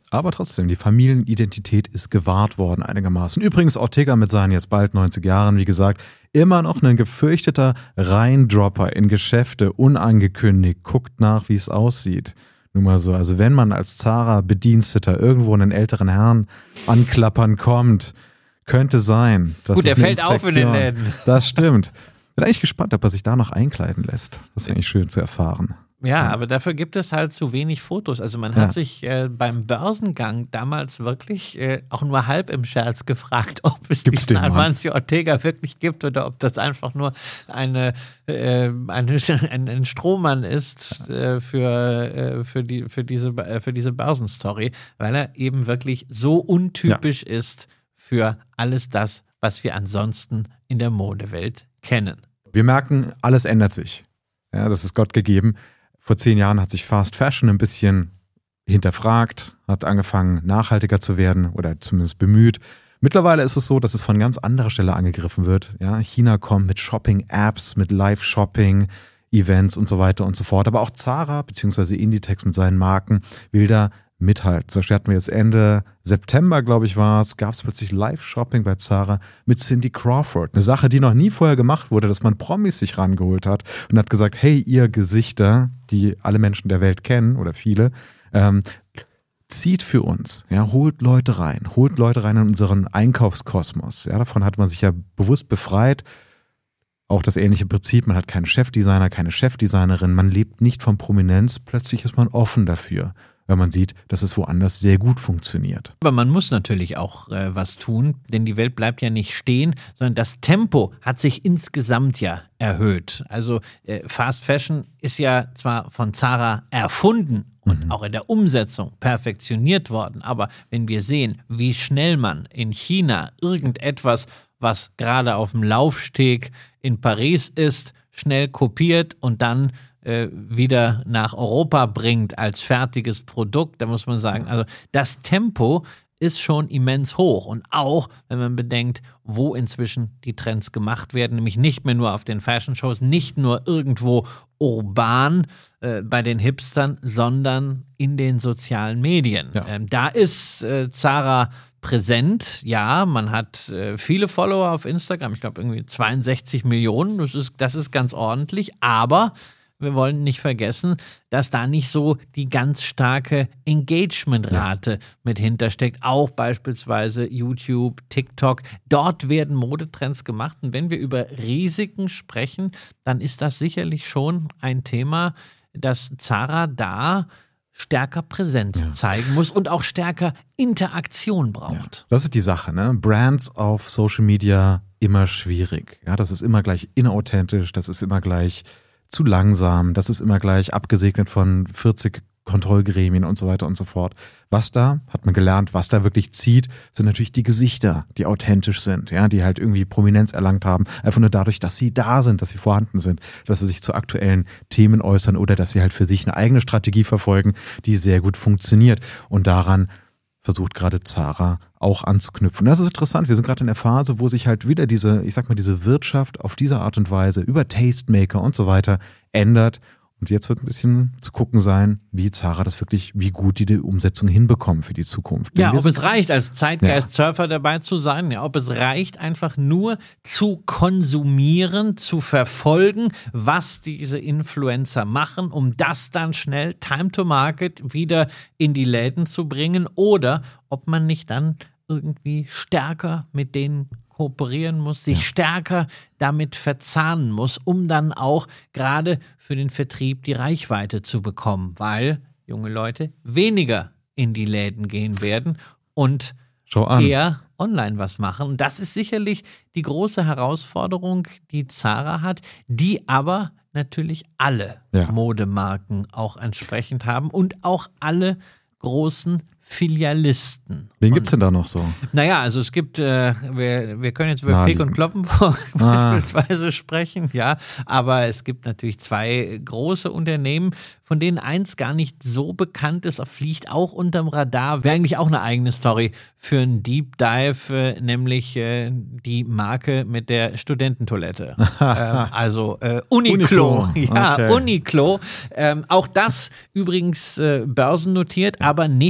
S2: Aber trotzdem, die Familienidentität ist gewahrt worden einigermaßen. Übrigens Ortega mit seinen jetzt bald neunzig Jahren, wie gesagt, immer noch ein gefürchteter Reindropper in Geschäfte, unangekündigt, guckt nach, wie es aussieht. Nur mal so, also wenn man als Zara-Bediensteter irgendwo einen älteren Herrn anklappern kommt, könnte sein. Das
S1: Gut, der
S2: ist eine
S1: fällt auf in den Läden.
S2: Das stimmt. Bin eigentlich gespannt, ob er sich da noch einkleiden lässt. Das wäre eigentlich schön zu erfahren.
S1: Ja, ja, aber dafür gibt es halt zu wenig Fotos. Also man
S2: ja.
S1: hat sich äh, beim Börsengang damals wirklich äh, auch nur halb im Scherz gefragt, ob es
S2: Gibt's
S1: diesen
S2: den
S1: Amancio Ortega wirklich gibt oder ob das einfach nur eine, äh, eine, ein, ein Strohmann ist äh, für, äh, für, die, für, diese, äh, für diese Börsenstory, weil er eben wirklich so untypisch ja. ist für alles das, was wir ansonsten in der Modewelt kennen.
S2: Wir merken, alles ändert sich. Ja, das ist Gott gegeben. Vor zehn Jahren hat sich Fast Fashion ein bisschen hinterfragt, hat angefangen nachhaltiger zu werden oder zumindest bemüht. Mittlerweile ist es so, dass es von ganz anderer Stelle angegriffen wird. Ja, China kommt mit Shopping-Apps, mit Live-Shopping, Events und so weiter und so fort. Aber auch Zara bzw. Inditex mit seinen Marken will da mithalten. Zum Beispiel hatten wir jetzt Ende September, glaube ich, war es, gab es plötzlich Live-Shopping bei Zara mit Cindy Crawford. Eine Sache, die noch nie vorher gemacht wurde, dass man Promis sich rangeholt hat und hat gesagt, hey, ihr Gesichter, die alle Menschen der Welt kennen oder viele, ähm, zieht für uns, ja, holt Leute rein, holt Leute rein in unseren Einkaufskosmos. Ja, davon hat man sich ja bewusst befreit. Auch das ähnliche Prinzip, man hat keinen Chefdesigner, keine Chefdesignerin, man lebt nicht von Prominenz, plötzlich ist man offen dafür, weil man sieht, dass es woanders sehr gut funktioniert.
S1: Aber man muss natürlich auch äh, was tun, denn die Welt bleibt ja nicht stehen, sondern das Tempo hat sich insgesamt ja erhöht. Also äh, Fast Fashion ist ja zwar von Zara erfunden und mhm. auch in der Umsetzung perfektioniert worden, aber wenn wir sehen, wie schnell man in China irgendetwas, was gerade auf dem Laufsteg in Paris ist, schnell kopiert und dann wieder nach Europa bringt als fertiges Produkt, da muss man sagen, also das Tempo ist schon immens hoch und auch, wenn man bedenkt, wo inzwischen die Trends gemacht werden, nämlich nicht mehr nur auf den Fashion-Shows, nicht nur irgendwo urban äh, bei den Hipstern, sondern in den sozialen Medien. Ja. Ähm, da ist äh, Zara präsent, ja, man hat äh, viele Follower auf Instagram, ich glaube irgendwie zweiundsechzig Millionen, das ist, das ist ganz ordentlich, aber wir wollen nicht vergessen, dass da nicht so die ganz starke Engagementrate ja. mit hintersteckt. Auch beispielsweise YouTube, TikTok. Dort werden Modetrends gemacht. Und wenn wir über Risiken sprechen, dann ist das sicherlich schon ein Thema, dass Zara da stärker Präsenz ja. zeigen muss und auch stärker Interaktion braucht.
S2: Ja. Das ist die Sache, ne? Brands auf Social Media immer schwierig. Ja, das ist immer gleich inauthentisch, das ist immer gleich zu langsam, das ist immer gleich abgesegnet von vierzig Kontrollgremien und so weiter und so fort. Was da, hat man gelernt, was da wirklich zieht, sind natürlich die Gesichter, die authentisch sind, ja, die halt irgendwie Prominenz erlangt haben, einfach nur dadurch, dass sie da sind, dass sie vorhanden sind, dass sie sich zu aktuellen Themen äußern oder dass sie halt für sich eine eigene Strategie verfolgen, die sehr gut funktioniert. Und daran versucht gerade Zara auch anzuknüpfen. Das ist interessant. Wir sind gerade in der Phase, wo sich halt wieder diese, ich sag mal, diese Wirtschaft auf diese Art und Weise über Tastemaker und so weiter ändert. Und jetzt wird ein bisschen zu gucken sein, wie Zara das wirklich, wie gut die die Umsetzung hinbekommen für die Zukunft.
S1: Ja, ob es reicht, als Zeitgeist-Surfer ja. dabei zu sein, ja, ob es reicht, einfach nur zu konsumieren, zu verfolgen, was diese Influencer machen, um das dann schnell Time to Market wieder in die Läden zu bringen, oder ob man nicht dann irgendwie stärker mit denen kooperieren muss, sich ja. stärker damit verzahnen muss, um dann auch gerade für den Vertrieb die Reichweite zu bekommen, weil junge Leute weniger in die Läden gehen werden und eher online was machen. Und das ist sicherlich die große Herausforderung, die Zara hat, die aber natürlich alle ja. Modemarken auch entsprechend haben und auch alle großen Filialisten.
S2: Wen gibt es denn da noch so?
S1: Naja, also es gibt, äh, wir, wir können jetzt über Peek und Kloppenburg ah. beispielsweise sprechen, ja, aber es gibt natürlich zwei große Unternehmen, von denen eins gar nicht so bekannt ist, fliegt auch unterm Radar. Wäre eigentlich auch eine eigene Story für einen Deep Dive, äh, nämlich äh, die Marke mit der Studententoilette. ähm, also äh, Uniqlo. Uniqlo. Ja, okay. Uniqlo. Ähm, auch das übrigens äh, börsennotiert, aber nicht unter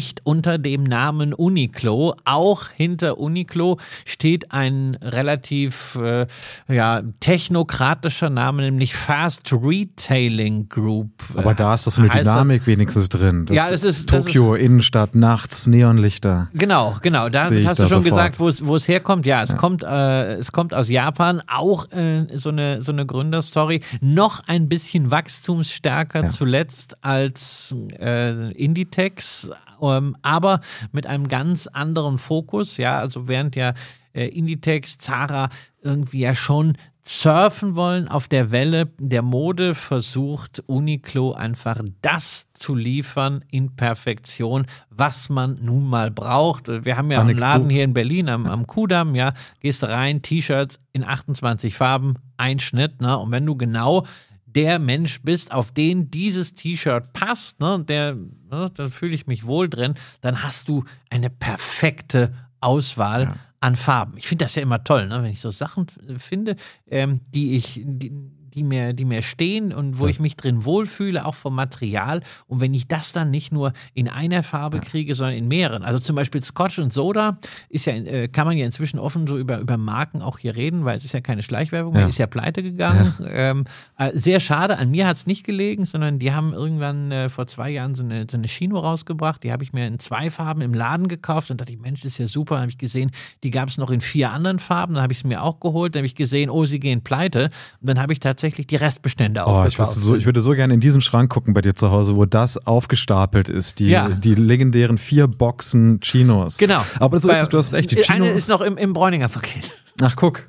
S1: unter dem Namen Uniqlo. Auch hinter Uniqlo steht ein relativ äh, ja, technokratischer Name, nämlich Fast Retailing Group.
S2: Aber da ist doch so eine
S1: heißt
S2: Dynamik
S1: das,
S2: wenigstens drin. Das
S1: ja, das ist
S2: Tokio,
S1: das ist,
S2: Innenstadt, nachts, Neonlichter.
S1: Genau, genau. Da hast du
S2: da
S1: schon
S2: sofort.
S1: gesagt, wo es, wo es herkommt. Ja, es
S2: Ja.
S1: kommt, äh, es kommt aus Japan. Auch äh, so eine so eine Gründerstory. Noch ein bisschen wachstumsstärker
S2: Ja.
S1: zuletzt als äh, Inditex, ähm, aber mit einem ganz anderen Fokus. Ja, also während ja äh, Inditex, Zara irgendwie ja schon surfen wollen auf der Welle der Mode, versucht Uniqlo einfach das zu liefern in Perfektion, was man nun mal braucht. Wir haben ja einen Laden hier in Berlin am, am Kudamm, ja, gehst rein, T-Shirts in achtundzwanzig Farben, ein Schnitt, ne? Und wenn du genau der Mensch bist, auf den dieses T-Shirt passt, ne, der, ne, da fühle ich mich wohl drin, dann hast du eine perfekte Auswahl
S2: Ja.
S1: an Farben. Ich finde das ja immer toll, ne? Wenn ich so Sachen finde, ähm, die ich, die, die mir, die mir stehen und wo
S2: Ja.
S1: ich mich drin wohlfühle, auch vom Material. Und wenn ich das dann nicht nur in einer Farbe ja. kriege, sondern in mehreren. Also zum Beispiel Scotch und Soda ist ja, äh, kann man ja inzwischen offen so über, über Marken auch hier reden, weil es ist ja keine Schleichwerbung mehr,
S2: ja.
S1: ist ja pleite gegangen. Ja. Ähm, äh, sehr schade, an mir hat es nicht gelegen, sondern die haben irgendwann äh, vor zwei Jahren so eine, so eine Chino rausgebracht. Die habe ich mir in zwei Farben im Laden gekauft und dachte ich, Mensch, das ist ja super. Dann habe ich gesehen, die gab es noch in vier anderen Farben. Dann habe ich es mir auch geholt. Dann habe ich gesehen, oh, sie gehen pleite. Und dann habe ich tatsächlich die Restbestände
S2: oh,
S1: aufgekauft.
S2: Ich, wüsste so, ich würde so gerne in diesen Schrank gucken bei dir zu Hause, wo das aufgestapelt ist. Die,
S1: Ja.
S2: die legendären vier Boxen Chinos.
S1: Genau.
S2: Aber so
S1: Bei,
S2: ist es, du hast recht. Die Chino,
S1: eine ist noch im, im Bräuninger Paket.
S2: Ach, guck.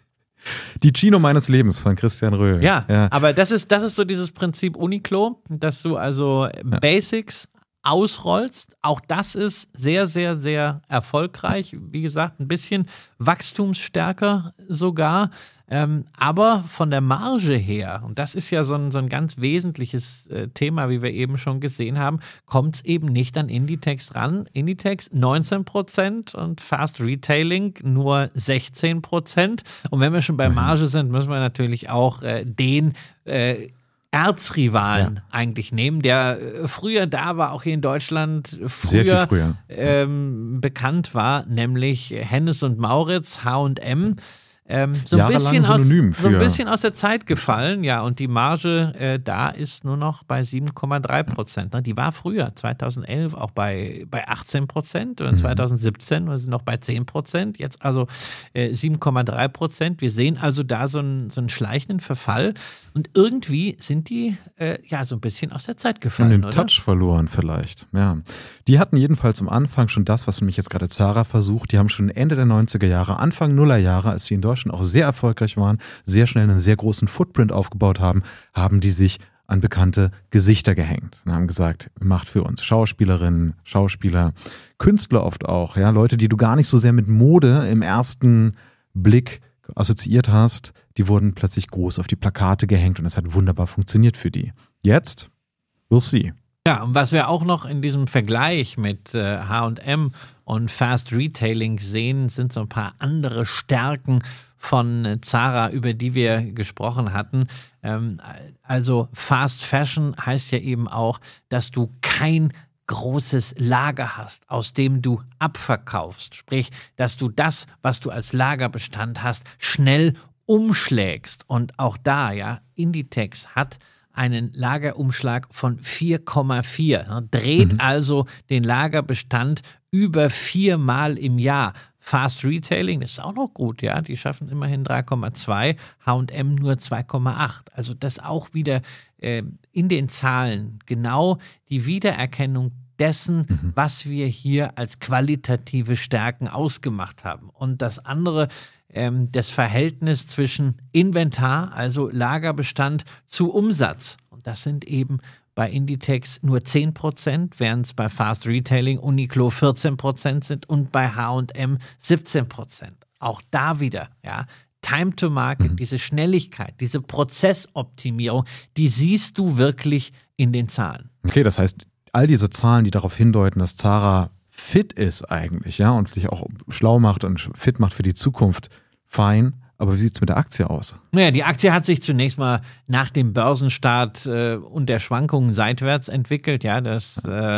S2: Die Chino meines Lebens von Christian Röhl.
S1: Ja,
S2: ja.
S1: aber das ist, das ist so dieses Prinzip Uniqlo, dass du also ja. Basics ausrollst. Auch das ist sehr, sehr, sehr erfolgreich. Wie gesagt, ein bisschen wachstumsstärker sogar. Ähm, aber von der Marge her, und das ist ja so ein, so ein ganz wesentliches äh, Thema, wie wir eben schon gesehen haben, kommt es eben nicht an Inditex ran. Inditex neunzehn Prozent und Fast Retailing nur sechzehn Prozent. Und wenn wir schon bei Marge sind, müssen wir natürlich auch äh, den äh, Erzrivalen ja. eigentlich nehmen, der äh, früher da war, auch hier in Deutschland früher,
S2: Sehr viel früher.
S1: Ähm, bekannt war, nämlich Hennes und Mauritz, H und M. Ähm, so, ein
S2: Jahrelang
S1: bisschen aus,
S2: Synonym
S1: so ein
S2: für-
S1: bisschen aus der Zeit gefallen, ja, und die Marge äh, da ist nur noch bei sieben Komma drei Prozent. Ne? Die war früher, zweitausendelf, auch bei, bei achtzehn Prozent und
S2: Mhm.
S1: zweitausendsiebzehn war sie noch bei zehn Prozent, jetzt also äh, sieben Komma drei Prozent. Wir sehen also da so einen, so einen schleichenden Verfall und irgendwie sind die äh, ja so ein bisschen aus der Zeit
S2: Von
S1: gefallen,
S2: dem
S1: oder?
S2: Touch verloren vielleicht, ja. Die hatten jedenfalls am Anfang schon das, was nämlich jetzt gerade Zara versucht. Die haben schon Ende der neunziger Jahre, Anfang Nullerjahre, als die in Deutschland auch sehr erfolgreich waren, sehr schnell einen sehr großen Footprint aufgebaut haben, haben die sich an bekannte Gesichter gehängt und haben gesagt, macht für uns Schauspielerinnen, Schauspieler, Künstler oft auch, ja, Leute, die du gar nicht so sehr mit Mode im ersten Blick assoziiert hast, die wurden plötzlich groß auf die Plakate gehängt und es hat wunderbar funktioniert für die. Jetzt, we'll see.
S1: Ja, und was wir auch noch in diesem Vergleich mit äh, H und M und Fast Retailing sehen, sind so ein paar andere Stärken von äh, Zara, über die wir gesprochen hatten. Ähm, also Fast Fashion heißt ja eben auch, dass du kein großes Lager hast, aus dem du abverkaufst. Sprich, dass du das, was du als Lagerbestand hast, schnell umschlägst. Und auch da, ja, Inditex hat einen Lagerumschlag von vier Komma vier, ne, dreht mhm. also den Lagerbestand über viermal im Jahr. Fast Retailing, das ist auch noch gut, ja, die schaffen immerhin drei Komma zwei, H und M nur zwei Komma acht. Also das auch wieder äh, in den Zahlen genau die Wiedererkennung dessen, mhm. was wir hier als qualitative Stärken ausgemacht haben. Und das andere, ähm, das Verhältnis zwischen Inventar, also Lagerbestand, zu Umsatz. Und das sind eben bei Inditex nur zehn Prozent, während es bei Fast Retailing Uniqlo vierzehn Prozent sind und bei H und M siebzehn Prozent. Auch da wieder, ja, Time to Market, mhm. diese Schnelligkeit, diese Prozessoptimierung, die siehst du wirklich in den Zahlen.
S2: Okay, das heißt, all diese Zahlen, die darauf hindeuten, dass Zara fit ist eigentlich, ja, und sich auch schlau macht und fit macht für die Zukunft, fein. Aber wie sieht es mit der Aktie aus?
S1: Naja, die Aktie hat sich zunächst mal nach dem Börsenstart äh, und der Schwankungen seitwärts entwickelt. Ja, das äh,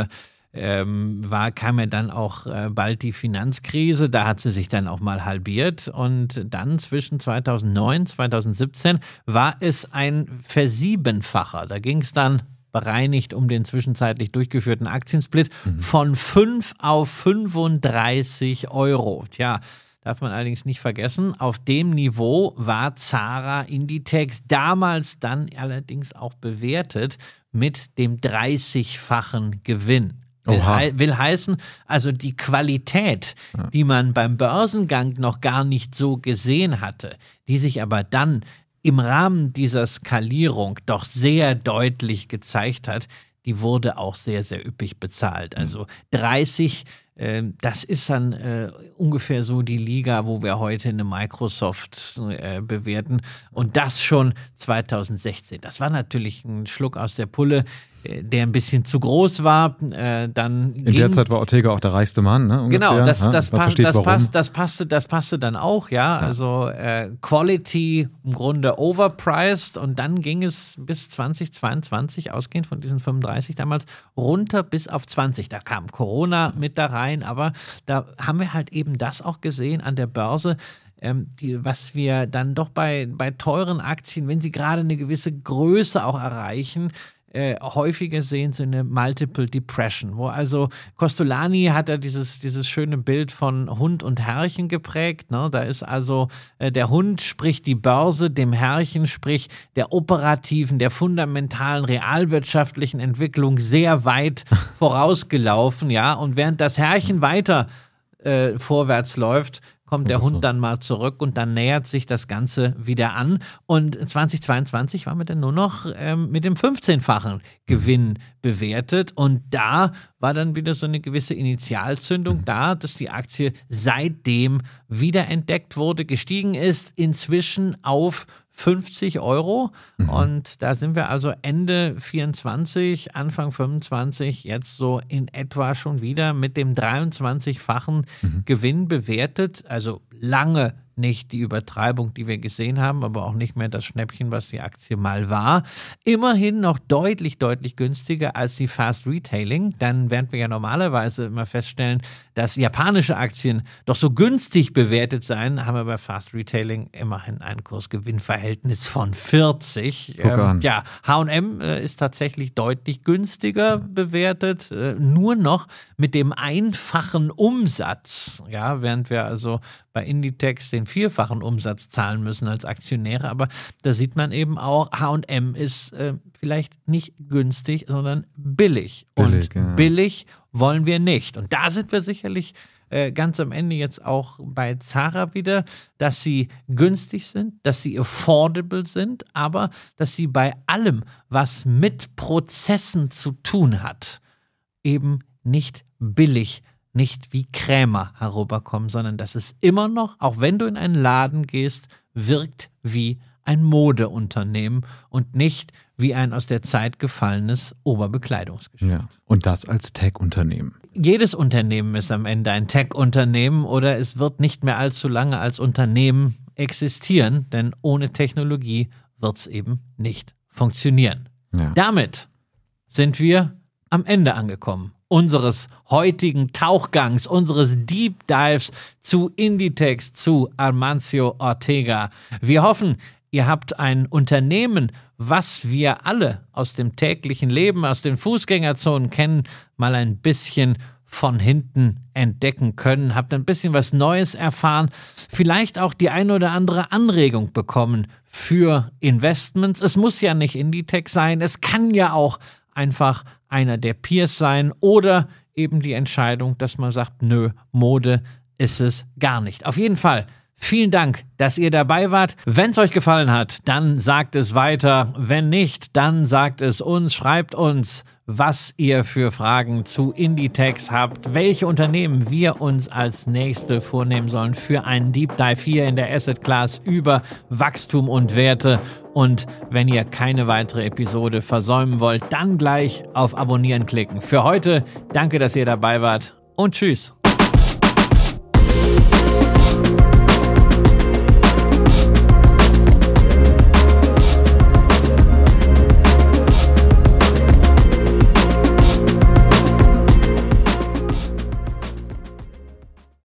S1: ähm, war, kam ja dann auch äh, bald die Finanzkrise, da hat sie sich dann auch mal halbiert und dann zwischen zweitausendneun, zweitausendsiebzehn war es ein Versiebenfacher. Da ging es dann bereinigt um den zwischenzeitlich durchgeführten Aktiensplit mhm. von fünf auf fünfunddreißig Euro. Tja, darf man allerdings nicht vergessen, auf dem Niveau war Zara Inditex damals dann allerdings auch bewertet mit dem dreißigfachen Gewinn. Will, he- will heißen, also die Qualität, ja. die man beim Börsengang noch gar nicht so gesehen hatte, die sich aber dann im Rahmen dieser Skalierung doch sehr deutlich gezeigt hat, die wurde auch sehr, sehr üppig bezahlt. Also dreißig, äh, das ist dann äh, ungefähr so die Liga, wo wir heute eine Microsoft äh, bewerten. Und das schon zweitausendsechzehn. Das war natürlich ein Schluck aus der Pulle, der ein bisschen zu groß war. Äh, dann
S2: In der Zeit war Ortega auch der reichste Mann, ne? Ungefähr.
S1: Genau, das,
S2: ja,
S1: das,
S2: man
S1: pass,
S2: versteht,
S1: das,
S2: warum.
S1: passt, das, passte, das passte dann auch, ja. ja. Also äh, Quality im Grunde overpriced und dann ging es bis zweitausendzweiundzwanzig, ausgehend von diesen fünfunddreißig damals, runter bis auf zwanzig. Da kam Corona mit da rein, aber da haben wir halt eben das auch gesehen an der Börse, ähm, die, was wir dann doch bei, bei teuren Aktien, wenn sie gerade eine gewisse Größe auch erreichen, Äh, häufiger sehen sie eine Multiple Depression, wo also Kostolany hat ja dieses, dieses schöne Bild von Hund und Herrchen geprägt, ne? Da ist also äh, der Hund, sprich die Börse, dem Herrchen, sprich der operativen, der fundamentalen, realwirtschaftlichen Entwicklung sehr weit vorausgelaufen, ja, und während das Herrchen weiter äh, vorwärts läuft, kommt der Hund dann mal zurück und dann nähert sich das Ganze wieder an. Und zweitausendzweiundzwanzig waren wir dann nur noch ähm, mit dem fünfzehnfachen Gewinn bewertet. Und da war dann wieder so eine gewisse Initialzündung da, dass die Aktie seitdem wiederentdeckt wurde, gestiegen ist, inzwischen auf fünfzig Euro. Mhm. Und da sind wir also Ende vierundzwanzig, Anfang fünfundzwanzig jetzt so in etwa schon wieder mit dem dreiundzwanzigfachen mhm. Gewinn bewertet. Also lange nicht die Übertreibung, die wir gesehen haben, aber auch nicht mehr das Schnäppchen, was die Aktie mal war. Immerhin noch deutlich, deutlich günstiger als die Fast Retailing. Dann werden wir ja normalerweise immer feststellen, dass japanische Aktien doch so günstig bewertet seien, haben wir bei Fast Retailing immerhin ein Kurs-Gewinn-Verhältnis von vierzig. Ähm, ja, H und M äh, ist tatsächlich deutlich günstiger bewertet, äh, nur noch mit dem einfachen Umsatz. Ja, während wir also bei Inditex den vierfachen Umsatz zahlen müssen als Aktionäre, aber da sieht man eben auch, H und M ist äh, vielleicht nicht günstig, sondern billig. billig und ja. billig wollen wir nicht. Und da sind wir sicherlich äh, ganz am Ende jetzt auch bei Zara wieder, dass sie günstig sind, dass sie affordable sind, aber dass sie bei allem, was mit Prozessen zu tun hat, eben nicht billig sind. Nicht wie Krämer herüberkommen, sondern dass es immer noch, auch wenn du in einen Laden gehst, wirkt wie ein Modeunternehmen und nicht wie ein aus der Zeit gefallenes Oberbekleidungsgeschäft.
S2: Ja, und das als Tech-Unternehmen.
S1: Jedes Unternehmen ist am Ende ein Tech-Unternehmen oder es wird nicht mehr allzu lange als Unternehmen existieren, denn ohne Technologie wird es eben nicht funktionieren. Ja. Damit sind wir am Ende angekommen unseres heutigen Tauchgangs, unseres Deep Dives zu Inditex, zu Amancio Ortega. Wir hoffen, ihr habt ein Unternehmen, was wir alle aus dem täglichen Leben, aus den Fußgängerzonen kennen, mal ein bisschen von hinten entdecken können, habt ein bisschen was Neues erfahren, vielleicht auch die ein oder andere Anregung bekommen für Investments. Es muss ja nicht Inditex sein, es kann ja auch einfach einer der Peers sein oder eben die Entscheidung, dass man sagt, nö, Mode ist es gar nicht. Auf jeden Fall vielen Dank, dass ihr dabei wart. Wenn es euch gefallen hat, dann sagt es weiter. Wenn nicht, dann sagt es uns, schreibt uns, was ihr für Fragen zu Inditex habt, welche Unternehmen wir uns als nächste vornehmen sollen für einen Deep Dive hier in der Asset Class über Wachstum und Werte. Und wenn ihr keine weitere Episode versäumen wollt, dann gleich auf Abonnieren klicken. Für heute danke, dass ihr dabei wart und tschüss.